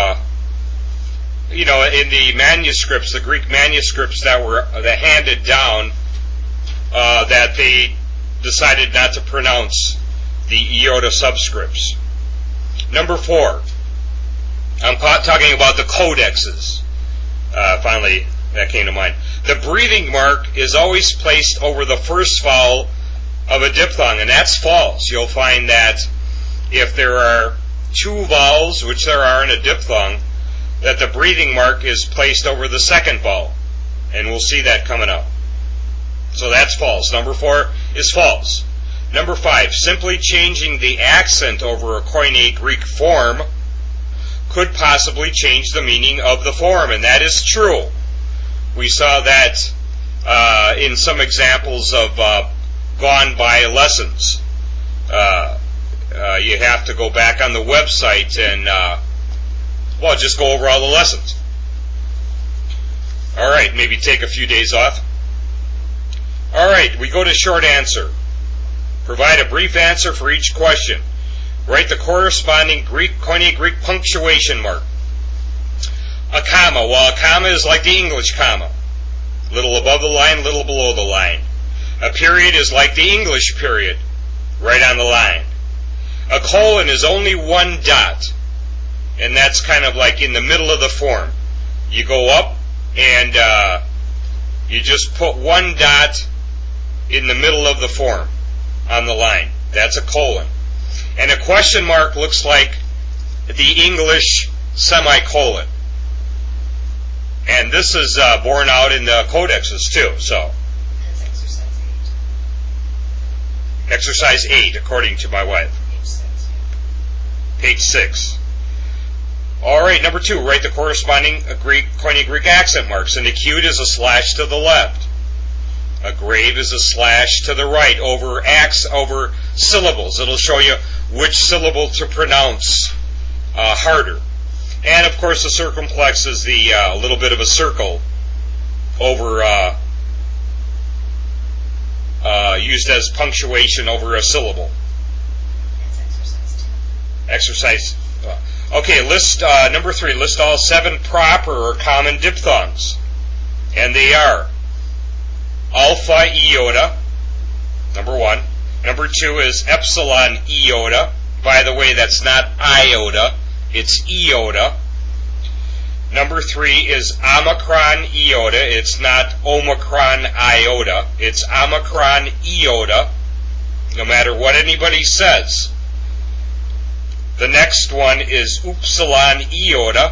[SPEAKER 1] the manuscripts, the Greek manuscripts that handed down, that they decided not to pronounce the iota subscripts. Number 4, I'm talking about the codexes. Finally, that came to mind. The breathing mark is always placed over the first vowel of a diphthong, and that's false. You'll find that if there are 2 vowels, which there are in a diphthong, that the breathing mark is placed over the second vowel, and we'll see that coming up. So that's false. Number 4 is false. Number 5, simply changing the accent over a Koine Greek form could possibly change the meaning of the form, and that is true. We saw that in some examples of gone by lessons. You have to go back on the website and just go over all the lessons. All right, maybe take a few days off. All right, we go to short answer. Provide a brief answer for each question. Write the corresponding Koine Greek punctuation mark. A comma. Well, a comma is like the English comma. Little above the line, little below the line. A period is like the English period, right on the line. A colon is only 1 dot, and that's kind of like in the middle of the form. You go up and you just put 1 dot in the middle of the form on the line. That's a colon. And a question mark looks like the English semicolon. And this is borne out in the codexes too. So
[SPEAKER 2] That's
[SPEAKER 1] exercise
[SPEAKER 2] exercise 8.
[SPEAKER 1] 8, according to my wife.
[SPEAKER 2] Page 6.
[SPEAKER 1] Page 6. All right, number 2, write the corresponding Koine Greek accent marks. An acute is a slash to the left. A grave is a slash to the right over syllables. It'll show you which syllable to pronounce harder. And of course, the circumflex is the little bit of a circle over used as punctuation over a syllable.
[SPEAKER 2] That's exercise 2.
[SPEAKER 1] Okay, list number 3. List all 7 proper or common diphthongs, and they are alpha iota. Number 1. Number 2 is epsilon iota. By the way, that's not iota; it's iota. Number 3 is Omicron Iota. It's not Omicron Iota. It's Omicron Iota, no matter what anybody says. The next one is Upsilon Iota.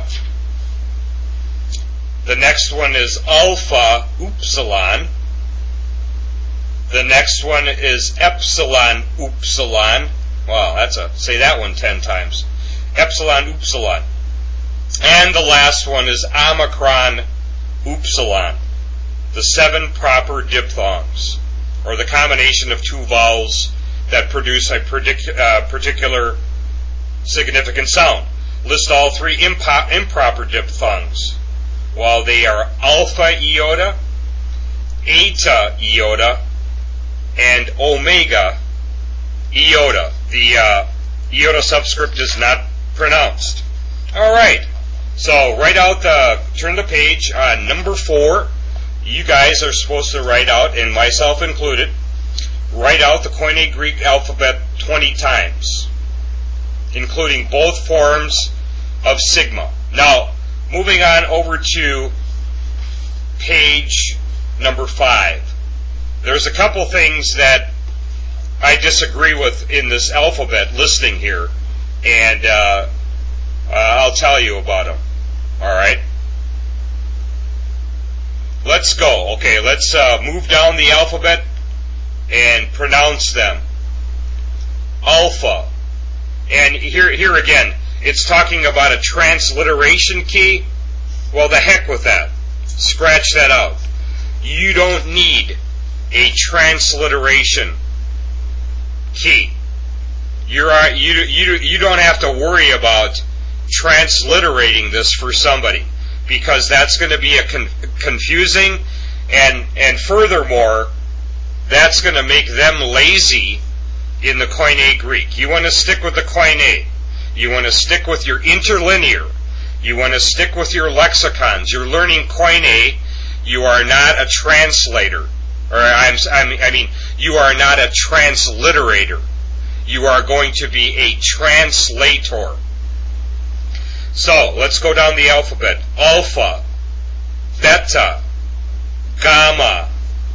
[SPEAKER 1] The next one is Alpha Upsilon. The next one is Epsilon Upsilon. Wow, say that one 10 times. Epsilon Upsilon. And the last one is Omicron Upsilon. The 7 proper diphthongs, or the combination of 2 vowels that produce a particular significant sound. List all 3 improper diphthongs. While they are Alpha Iota, Eta Iota, and Omega Iota. The iota subscript is not pronounced. All right. So turn the page on number 4. You guys are supposed to write out, and myself included, write out the Koine Greek alphabet 20 times, including both forms of sigma. Now, moving on over to page number 5. There's a couple things that I disagree with in this alphabet listing here, and I'll tell you about them. All right? Let's go. Okay, let's move down the alphabet and pronounce them. Alpha. And here again, it's talking about a transliteration key. Well, the heck with that. Scratch that out. You don't need a transliteration key. You don't have to worry about transliterating this for somebody, because that's going to be confusing, and furthermore, that's going to make them lazy in the Koine Greek. You want to stick with the Koine. You want to stick with your interlinear. You want to stick with your lexicons. You're learning Koine. You are not a translator. I mean, you are not a transliterator. You are going to be a translator. So, let's go down the alphabet. Alpha, Beta, Gamma,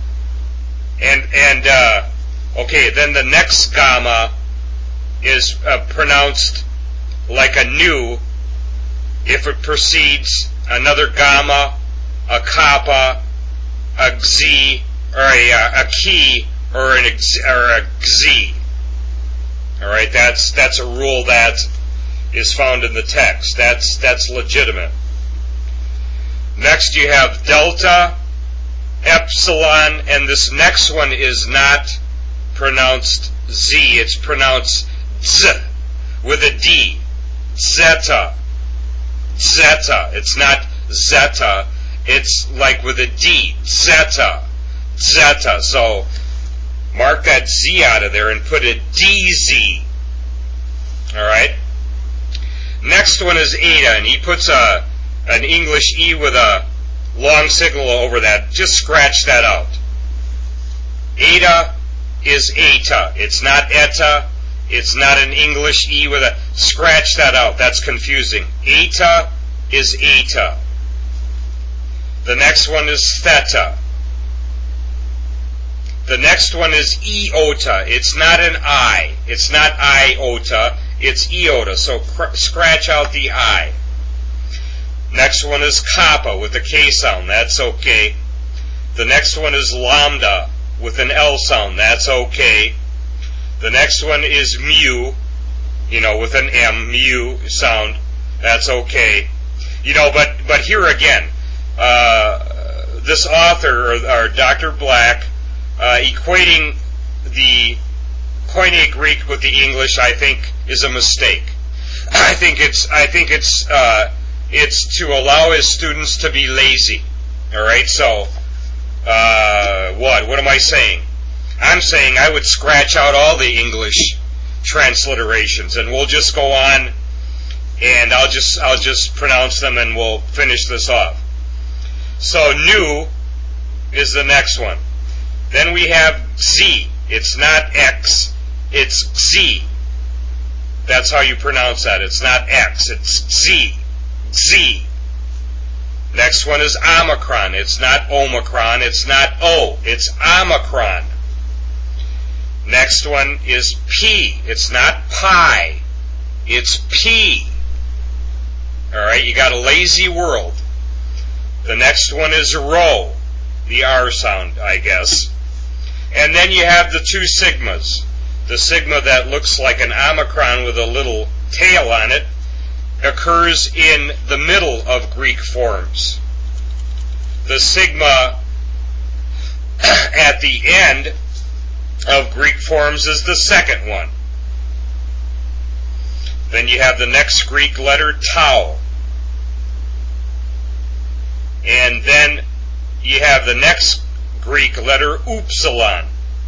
[SPEAKER 1] okay, then the next Gamma is pronounced like a nu if it precedes another Gamma, a Kappa, a Xi, or a Ki, or a Xi. All right, that's a rule that is found in the text. That's legitimate. Next you have Delta, Epsilon, and this next one is not pronounced Z. It's pronounced Z with a D. Zeta. Zeta. It's not Zeta. It's like with a D. Zeta. Zeta. So mark that Z out of there and put a DZ. All right? Next one is Eta, and he puts an English E with a long signal over that. Just scratch that out. Eta is Eta. It's not Eta. It's not an English E with a... Scratch that out. That's confusing. Eta is Eta. The next one is Theta. The next one is Iota. It's not an I. It's not Iota. It's Iota. So scratch out the I. Next one is Kappa with a K sound. That's okay. The next one is Lambda with an L sound. That's okay. The next one is Mu, with an M, Mu sound. That's okay. But here again, this author, or Dr. Black, equating the Koine Greek with the English, I think, is a mistake. I think it's to allow his students to be lazy. All right. So, what am I saying? I'm saying I would scratch out all the English transliterations, and we'll just go on, and I'll just pronounce them, and we'll finish this off. So nu is the next one. Then we have Z. It's not X. It's Z. That's how you pronounce that. It's not X. It's Z. Z. Next one is Omicron. It's not Omicron. It's not O. It's Omicron. Next one is P. It's not pi. It's P. All right, you got a lazy world. The next one is Rho, the R sound, I guess. And then you have the two sigmas. The sigma that looks like an Omicron with a little tail on it occurs in the middle of Greek forms. The sigma at the end of Greek forms is the second one. Then you have the next Greek letter, tau. And then you have the next Greek letter, upsilon.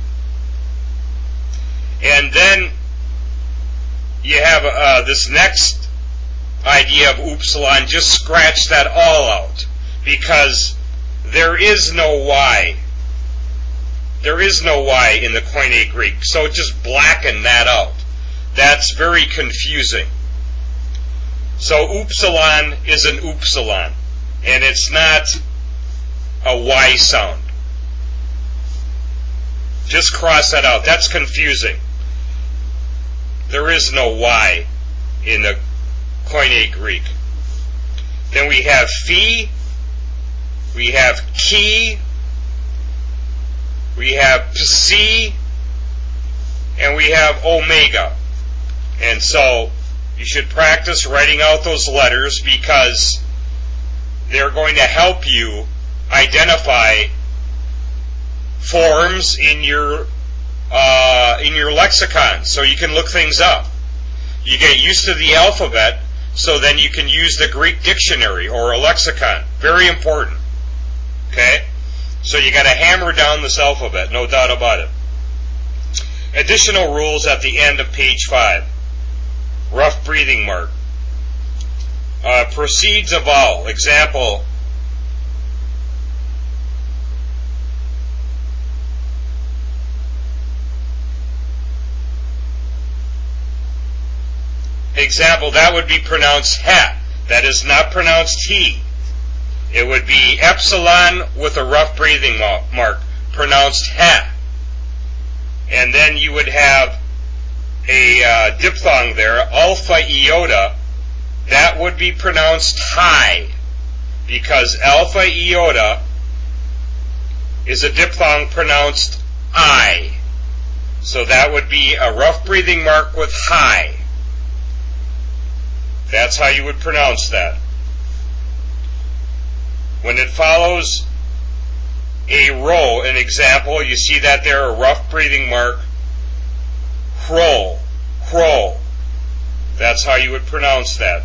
[SPEAKER 1] And then you have this next idea of upsilon. Just scratch that all out, because there is no Y. There is no Y in the Koine Greek, so just blacken that out. That's very confusing. So upsilon is an upsilon, and it's not a Y sound. Just cross that out. That's confusing. There is no Y in the Koine Greek. Then we have phi, we have chi, we have psi, and we have omega. And so you should practice writing out those letters, because they're going to help you identify forms in your lexicon, so you can look things up. You get used to the alphabet, so then you can use the Greek dictionary or a lexicon. Very important. Okay? So you got to hammer down this alphabet, no doubt about it. Additional rules at the end of page 5. Rough breathing mark. Precedes a vowel. Example, that would be pronounced ha. That is not pronounced he. It would be epsilon with a rough breathing mark, pronounced ha. And then you would have a diphthong there, alpha iota. That would be pronounced high, because alpha iota is a diphthong pronounced I. So that would be a rough breathing mark with high. That's how you would pronounce that. When it follows a rho, an example, you see that there, a rough breathing mark, hro, hro. That's how you would pronounce that.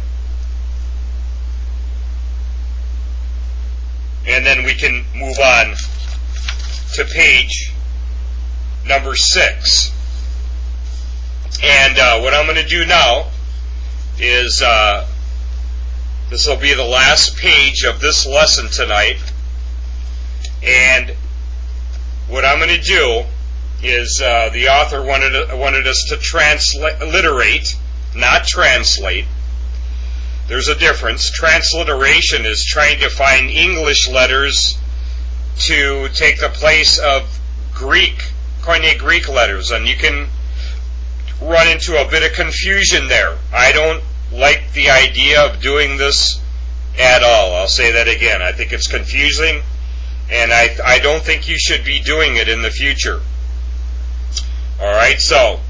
[SPEAKER 1] And then we can move on to page number 6. And what I'm going to do now is this will be the last page of this lesson tonight. And what I'm going to do is the author wanted us to transliterate, not translate. There's a difference. Transliteration is trying to find English letters to take the place of Koine Greek letters, and you can run into a bit of confusion there. I don't like the idea of doing this at all. I'll say that again. I think it's confusing, and I don't think you should be doing it in the future. All right, so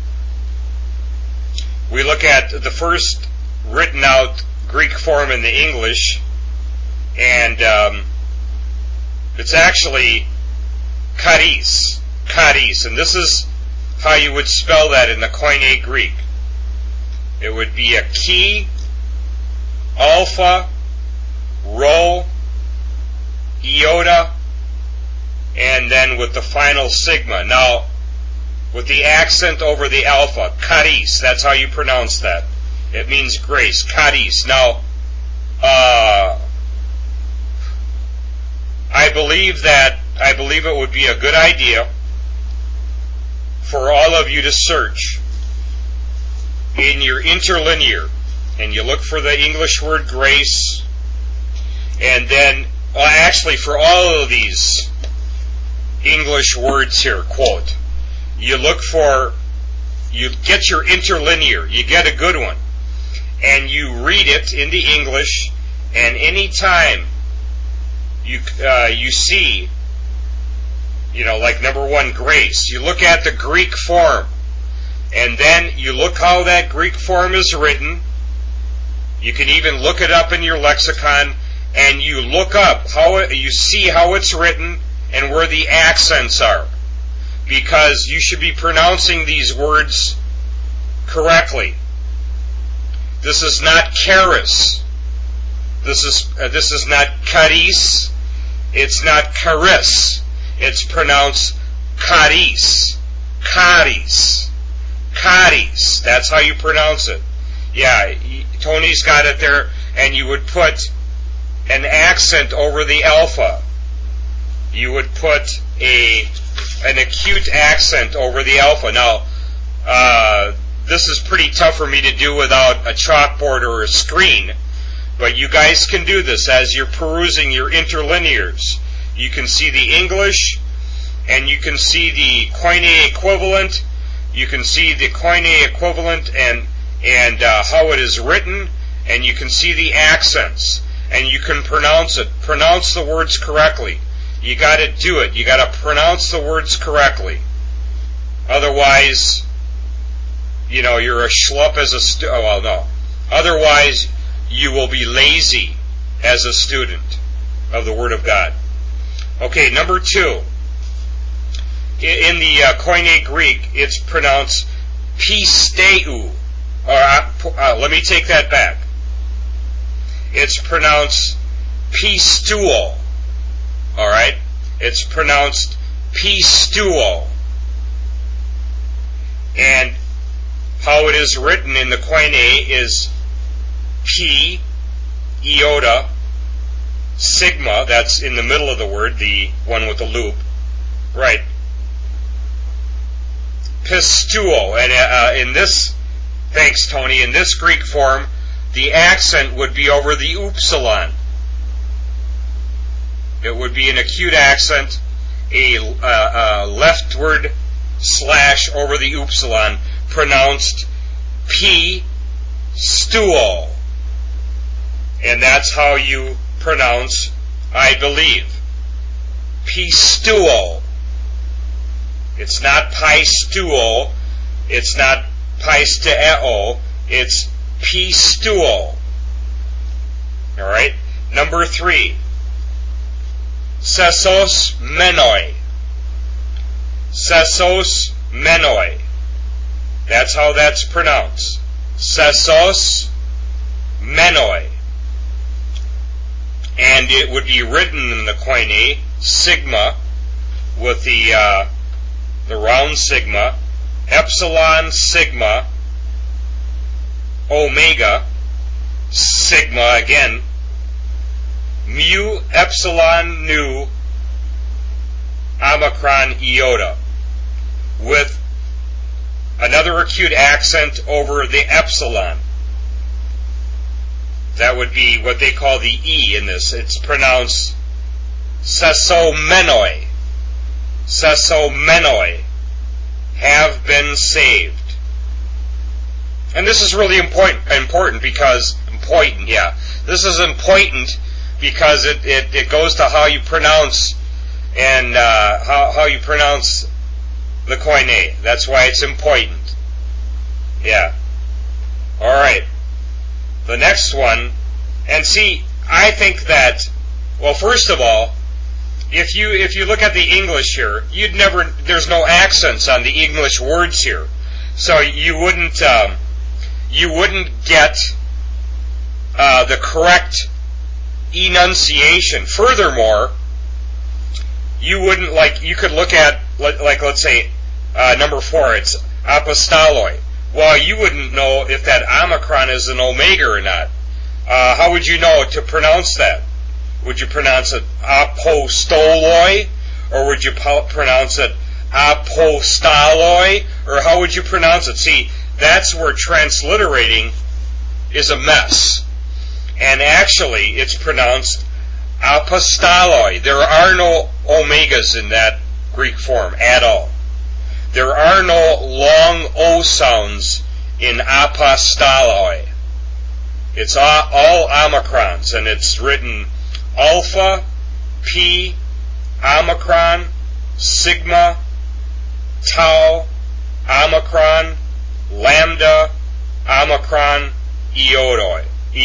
[SPEAKER 1] we look at the first written out Greek form in the English, and it's actually charis, and this is how you would spell that in the Koine Greek. It would be a chi, alpha, rho, iota, and then with the final sigma. Now, with the accent over the alpha, charis, that's how you pronounce that. It means grace, charis. Now, I believe it would be a good idea for all of you to search in your interlinear, and you look for the English word grace, And then, well, actually, for all of these English words here, quote, you get your interlinear, you get a good one, and you read it in the English, and any time you see, like number one, grace, you look at the Greek form, and then you look how that Greek form is written. You can even look it up in your lexicon, and you look up you see how it's written and where the accents are, because you should be pronouncing these words correctly. This is not charis. This is not charis. It's not charis. It's pronounced charis. Charis. Charis. That's how you pronounce it. Yeah, Tony's got it there, and you would put an accent over the alpha. You would put an acute accent over the alpha. Now, this is pretty tough for me to do without a chalkboard or a screen, but you guys can do this as you're perusing your interlinears. You can see the English, and you can see the Koine equivalent. You can see the Koine equivalent and how it is written, and you can see the accents, and you can pronounce it. Pronounce the words correctly. You got to do it. You got to pronounce the words correctly. Otherwise, you're a schlup as a student. Well, no. Otherwise, you will be lazy as a student of the Word of God. Okay, number two. In the Koine Greek, it's pronounced pisteu. Let me take that back. It's pronounced pistuo. All right? It's pronounced pistuo. And how it is written in the Koine is P, iota, sigma, that's in the middle of the word, the one with the loop, right? Pistuo. And in this, thanks Tony, in this Greek form, the accent would be over the upsilon. It would be an acute accent, a leftward slash over the upsilon, pronounced P stuo. And that's how you pronounce I believe. Pistuo. It's not pistuo. It's not pisteo. It's pistuo. Alright? Number three. Sesos menoi. Sesos menoi. That's how that's pronounced. Sesos menoi. And it would be written in the Koine, sigma, with the round sigma, epsilon sigma, omega, sigma again, mu epsilon nu, omicron iota, with another acute accent over the epsilon. That would be what they call the E in this. It's pronounced sesomenoi. Sesomenoi. Have been saved. And this is really important because, this is important because it goes to how you pronounce and how you pronounce the Koine. That's why it's important. Yeah. Alright. The next one, and see, I think that, well, first of all, if you look at the English here, there's no accents on the English words here, so you wouldn't get the correct enunciation. Furthermore, you could look at, let's say, number 4, it's apostoloi. Well, you wouldn't know if that omicron is an omega or not. How would you know to pronounce that? Would you pronounce it apostoloi? Or would you pronounce it apostoloi? Or how would you pronounce it? See, that's where transliterating is a mess. And actually, it's pronounced apostoloi. There are no omegas in that Greek form at all. There are no long O sounds in apostoloi. It's all omicrons, and it's written alpha, P, omicron, sigma, tau, omicron, lambda, omicron, iota.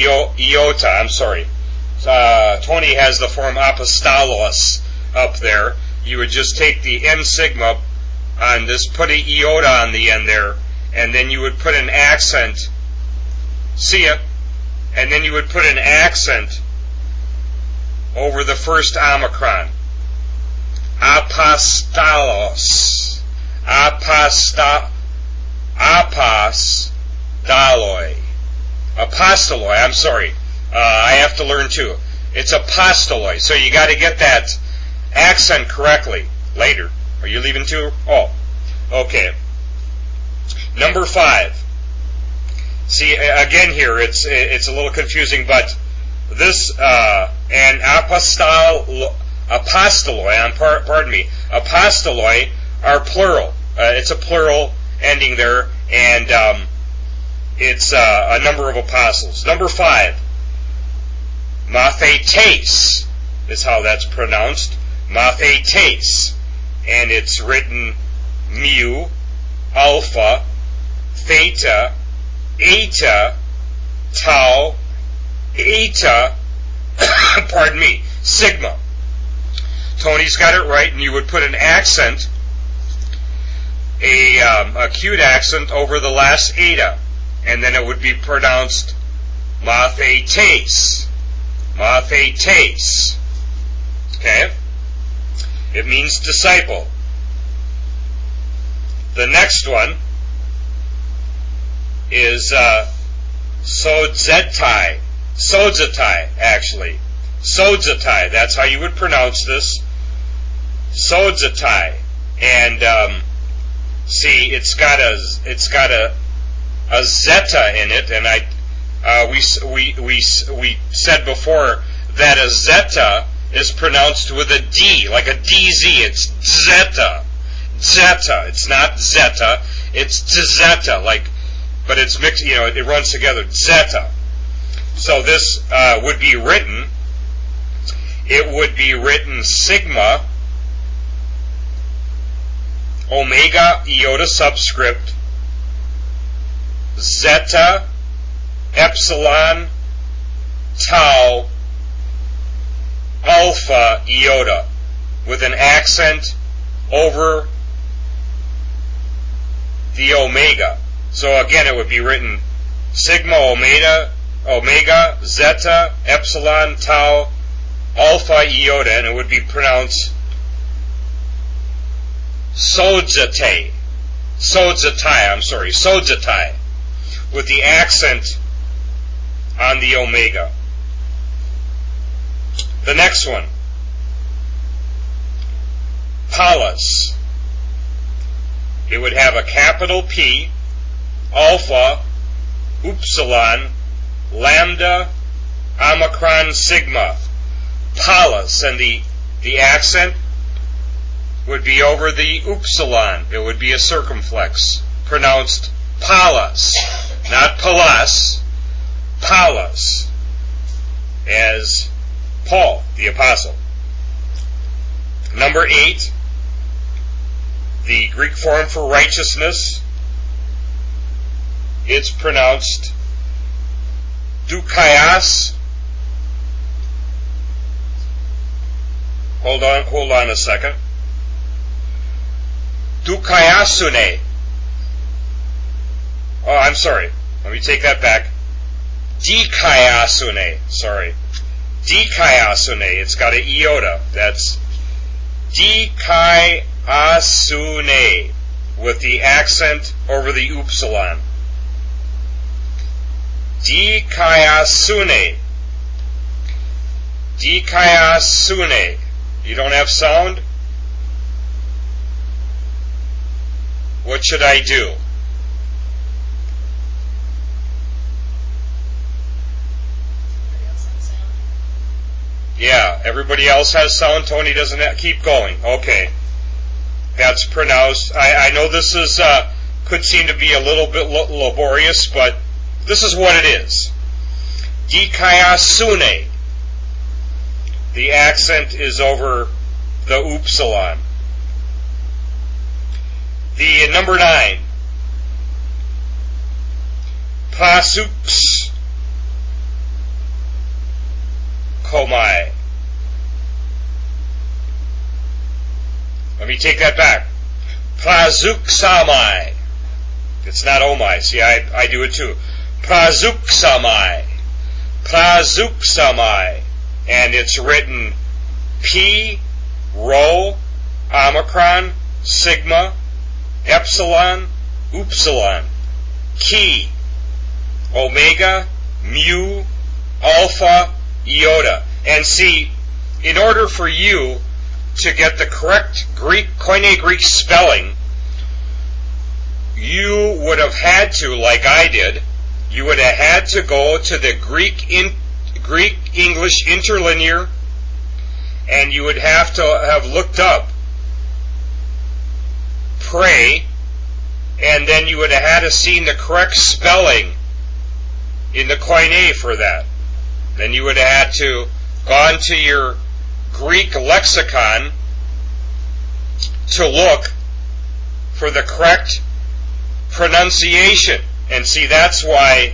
[SPEAKER 1] Tony has the form apostolos up there. You would just take the n sigma on this, put an iota on the end there, and then you would put an accent. See ya? And then you would put an accent over the first omicron. Apostolos. Apostoloi. Apostoloi, I'm sorry. I have to learn too. It's apostoloi. So you got to get that accent correctly later. Are you leaving too? Oh, okay. Number 5. See, again here, it's a little confusing, but this, and apostoloi, apostoloi are plural. It's a plural ending there, and it's a number of apostles. Number 5, mathetes is how that's pronounced. Mathetes. And it's written mu, alpha, theta, eta, tau, eta, pardon me, sigma. Tony's got it right, and you would put an accent, a acute accent over the last eta, and then it would be pronounced mathetes. Mathetes. Okay? It means disciple. The next one is sodzetai. Sodzetai, actually. Sodzetai, that's how you would pronounce this. Sodzetai. And see, it's got a zeta in it, and we said before that a zeta is pronounced with a D, like a DZ. It's zeta. Zeta. It's not zeta. It's zeta, but it's mixed, it runs together. Zeta. So this would be written, it would be written sigma, omega, iota subscript, zeta, epsilon, tau, alpha, iota, with an accent over the omega. So again, it would be written sigma, omega, zeta, epsilon, tau, alpha, iota, and it would be pronounced sodzetai, with the accent on the omega. The next one, Paulus. It would have a capital P, alpha, upsilon, lambda, omicron, sigma. Paulus, and the accent would be over the upsilon. It would be a circumflex, pronounced Paulus, not Paulus, Paulus, as Paul, the apostle. Number 8, the Greek form for righteousness, it's pronounced dukaios. Hold on a second. Dukaiosune. Oh, I'm sorry. Let me take that back. Dikaiosune. Sorry. Dikaiosune. It's got an iota. That's dikaiosune with the accent over the upsilon. Dikaiosune. Dikaiosune. You don't have sound? What should I do? Yeah, everybody else has sound. Tony doesn't have. Keep going. Okay. That's pronounced. I know this is could seem to be a little bit laborious, but this is what it is. Dikayasune. The accent is over the upsilon. The number 9. Pasuks komai. Let me take that back. Prazuksamai. It's not omai. See, I do it too. Prazuksamai. Prazuksamai. And it's written P, Rho, Omicron, Sigma, Epsilon, Upsilon. Chi, Omega, Mu, Alpha, Iota. And see, in order for you to get the correct Koine Greek spelling, you would have had to, like I did, you would have had to go to the Greek-English interlinear, and you would have to have looked up pray, and then you would have had to seen the correct spelling in the Koine for that. Then you would have had to gone to your Greek lexicon to look for the correct pronunciation. And see, that's why,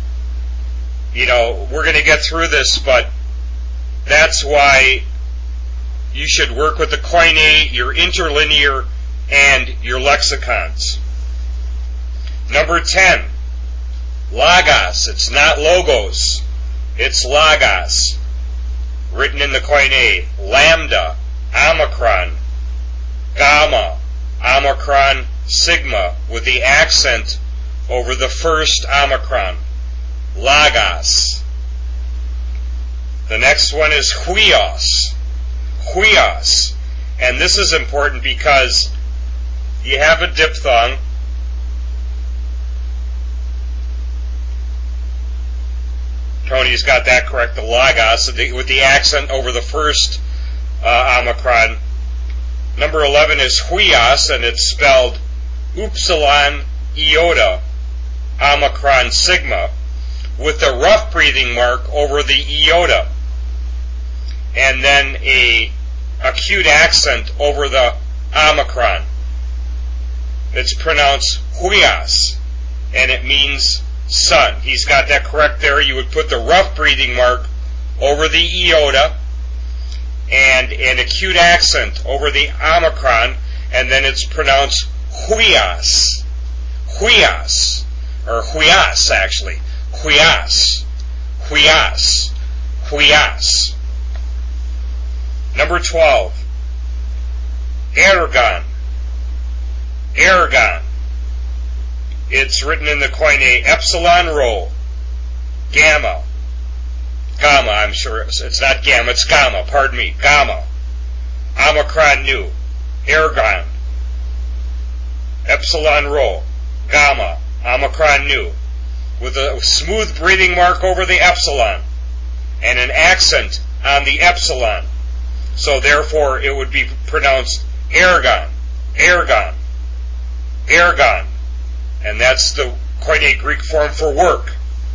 [SPEAKER 1] we're going to get through this, but that's why you should work with the Koine, your interlinear, and your lexicons. Number 10, Logos. It's not logos. It's Logos. Written in the Koine, Lambda, Omicron, Gamma, Omicron, Sigma, with the accent over the first Omicron. Logos. The next one is Huios. Huios. And this is important because you have a diphthong. Tony's got that correct, the Logos, with the accent over the first Omicron. Number 11 is Huios, and it's spelled Upsilon Iota Omicron Sigma, with the rough breathing mark over the iota, and then a acute accent over the Omicron. It's pronounced Huios, and it means sun. He's got that correct there. You would put the rough breathing mark over the iota and an acute accent over the Omicron, and then it's pronounced Huios. Huios. Or Huios, actually. Huios. Huios. Huios. Number 12. Ergon. Ergon. It's written in the Koine, Epsilon Rho, Gamma. Gamma, I'm sure. It's not Gamma, it's Gamma. Pardon me. Gamma. Omicron Nu. Ergon. Epsilon Rho. Gamma. Omicron Nu. With a smooth breathing mark over the epsilon and an accent on the epsilon. So therefore it would be pronounced Ergon. Ergon. Ergon. And that's the Koine Greek form for work.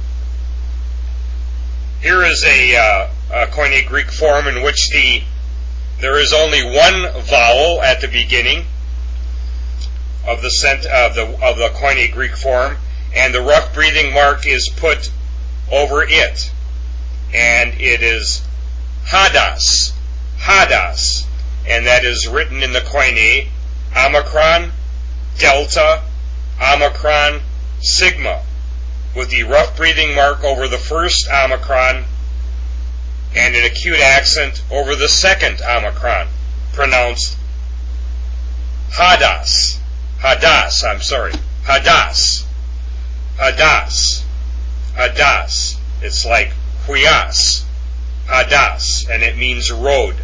[SPEAKER 1] Here is a Koine Greek form in which there is only one vowel at the beginning of the Koine Greek form, and the rough breathing mark is put over it, and it is Hadas. Hadas, and that is written in the Koine, Omicron, Delta, Omicron, Sigma, with the rough breathing mark over the first Omicron and an acute accent over the second Omicron, pronounced Hadas. Hadas, I'm sorry. Hadas. Hadas. Hadas. It's like Huios. Hadas, and it means road.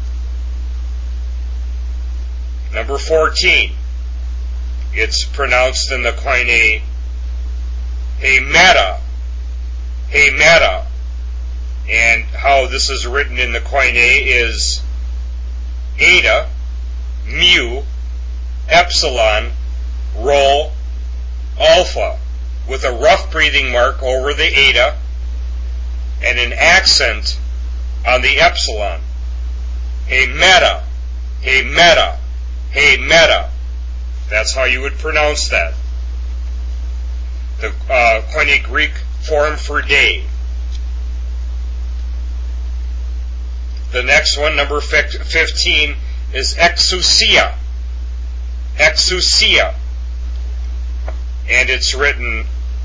[SPEAKER 1] Number 14. It's pronounced in the Koine, Hemeta. Hemeta. And how this is written in the Koine is eta, mu, epsilon, rho, alpha, with a rough breathing mark over the eta and an accent on the epsilon. Hey meta, hey meta, hey meta. That's how you would pronounce that. The Koine Greek form for day. The next one, number 15, is exousia. Exousia. And it's written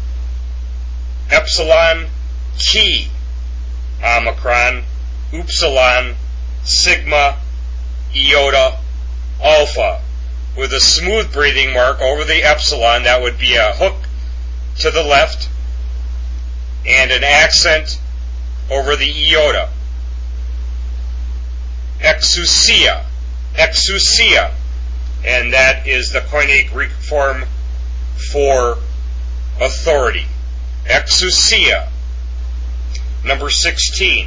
[SPEAKER 1] epsilon, chi, omicron, upsilon, sigma, iota, alpha. With a smooth breathing mark over the epsilon, that would be a hook to the left, and an accent over the iota. Exousia, exousia, and that is the Koine Greek form for authority. Exousia. Number 16.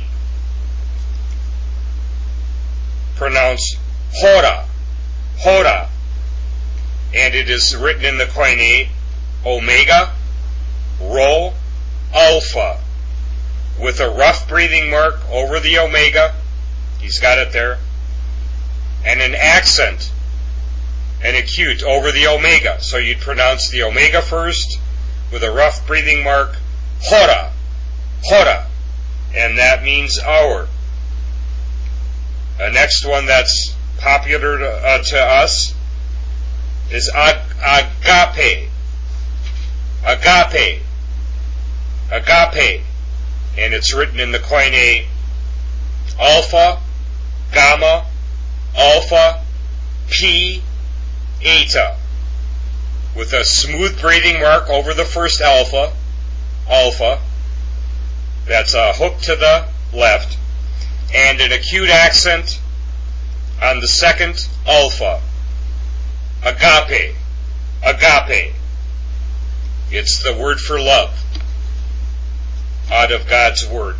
[SPEAKER 1] Pronounce hora, hora, and it is written in the Koine omega, rho, alpha, with a rough breathing mark over the omega. He's got it there. And an accent, an acute, over the omega. So you'd pronounce the omega first with a rough breathing mark, hora, hora. And that means hour. The next one that's popular to us is agape. Agape. Agape. And it's written in the Koine alpha, gamma, alpha, pi, eta, with a smooth breathing mark over the first alpha, alpha, that's a hook to the left, and an acute accent on the second alpha. Agape, agape. It's the word for love out of God's word.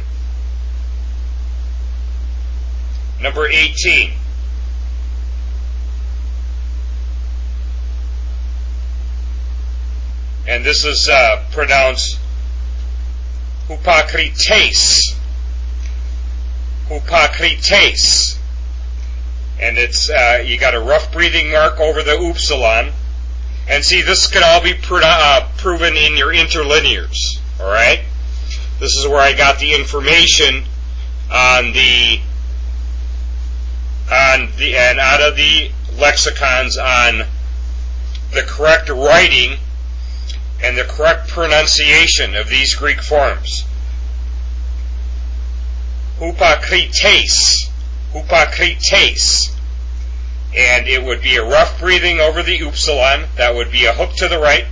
[SPEAKER 1] Number 18. And this is pronounced hupakrites. Hupakrites. And it's you got a rough breathing mark over the upsilon. And see, this could all be proven in your interlinears. All right. This is where I got the information on the and out of the lexicons on the correct writing and the correct pronunciation of these Greek forms. Hupakrites, hupakrites, and it would be a rough breathing over the upsilon. That would be a hook to the right,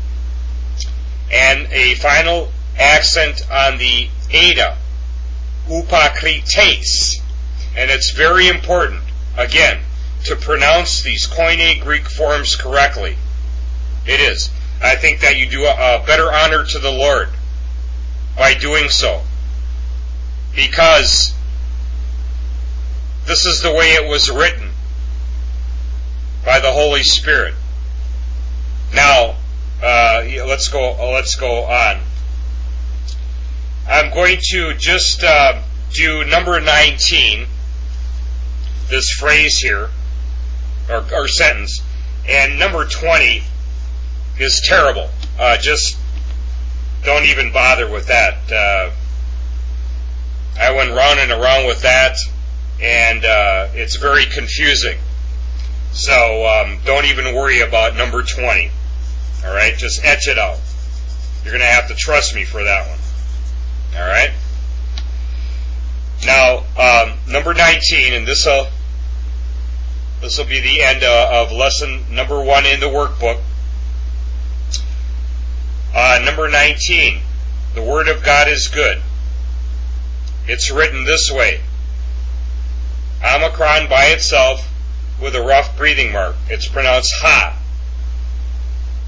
[SPEAKER 1] and a final accent on the eta, hupakrites. And it's very important, again, to pronounce these Koine Greek forms correctly. It is. I think that you do a better honor to the Lord by doing so, because this is the way it was written by the Holy Spirit. Now, let's go on. I'm going to just do number 19, this phrase here, or sentence, and number 20 is terrible. Just don't even bother with that. I went round and around with that, and it's very confusing. So don't even worry about number 20. All right, just etch it out. You're going to have to trust me for that one. All right. Now, number 19, and this will be the end of lesson number 1 in the workbook. Number 19, the Word of God is good. It's written this way. Omicron by itself with a rough breathing mark. It's pronounced ha.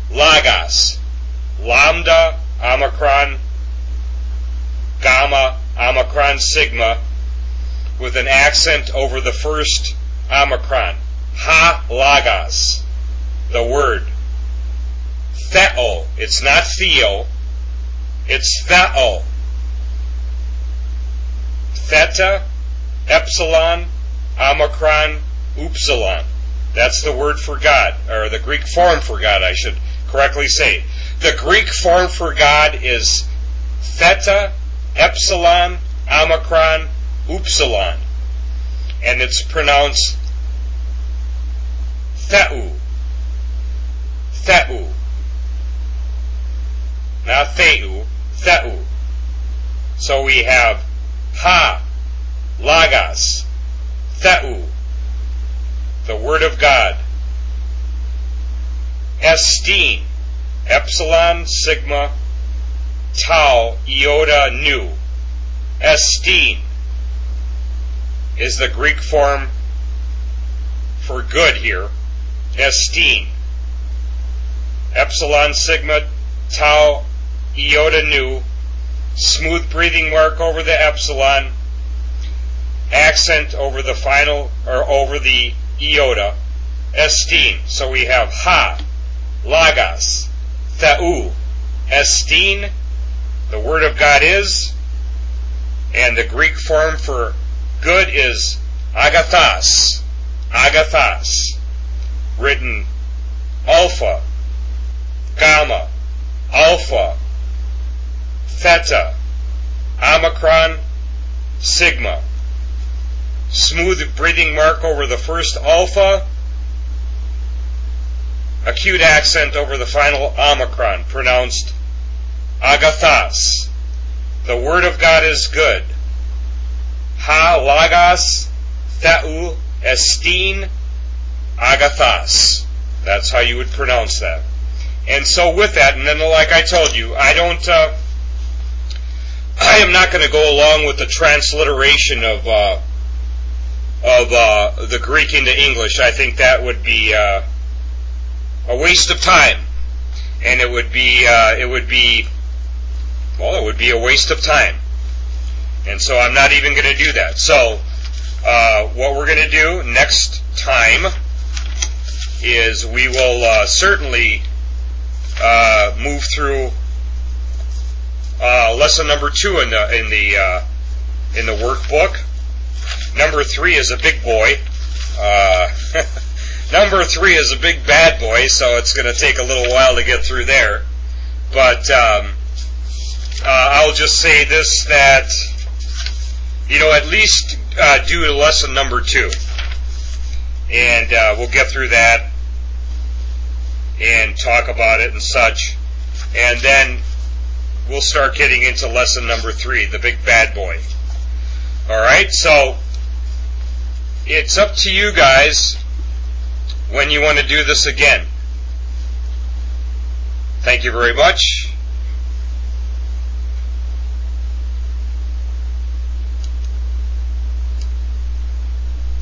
[SPEAKER 1] Logos. Lambda, omicron, gamma, Omicron sigma, with an accent over the first Omicron. Ha logos, the word. Theo, it's not theo, it's theo. Theta, epsilon, Omicron, upsilon. That's the word for God, or the Greek form for God, I should correctly say. The Greek form for God is theta, epsilon, Omicron, upsilon. And it's pronounced Theu. Theu. Not Theu, Theu. So we have Ha, Logos, Theu, the Word of God. Estin, Epsilon, Sigma, Tau, Iota, Nu. Estin is the Greek form for good here. Estin. Epsilon, Sigma, Tau, Iota, Nu. Smooth breathing mark over the epsilon. Accent over the final, or over the iota. Estin. So we have Ha, Logos, Theu, Estin, the Word of God is, and the Greek form for good is agathos, agathos, written alpha, gamma, alpha, theta, omicron, sigma. Smooth breathing mark over the first alpha, acute accent over the final omicron, pronounced agathos. The Word of God is good. Ha logos, theu, estin, agathos. That's how you would pronounce that. And so with that, and then like I told you, I am not going to go along with the transliteration of the Greek into English. I think that would be a waste of time, and it would be a waste of time. And so I'm not even going to do that. So what we're going to do next time is we will certainly move through lesson number 2 in the workbook. Number 3 is a big boy. Number 3 is a big bad boy, so it's going to take a little while to get through there. But I'll just say this, that at least do lesson number 2, and we'll get through that and talk about it and such, and then we'll start getting into lesson number 3, the big bad boy. All right, so it's up to you guys when you want to do this again. Thank you very much.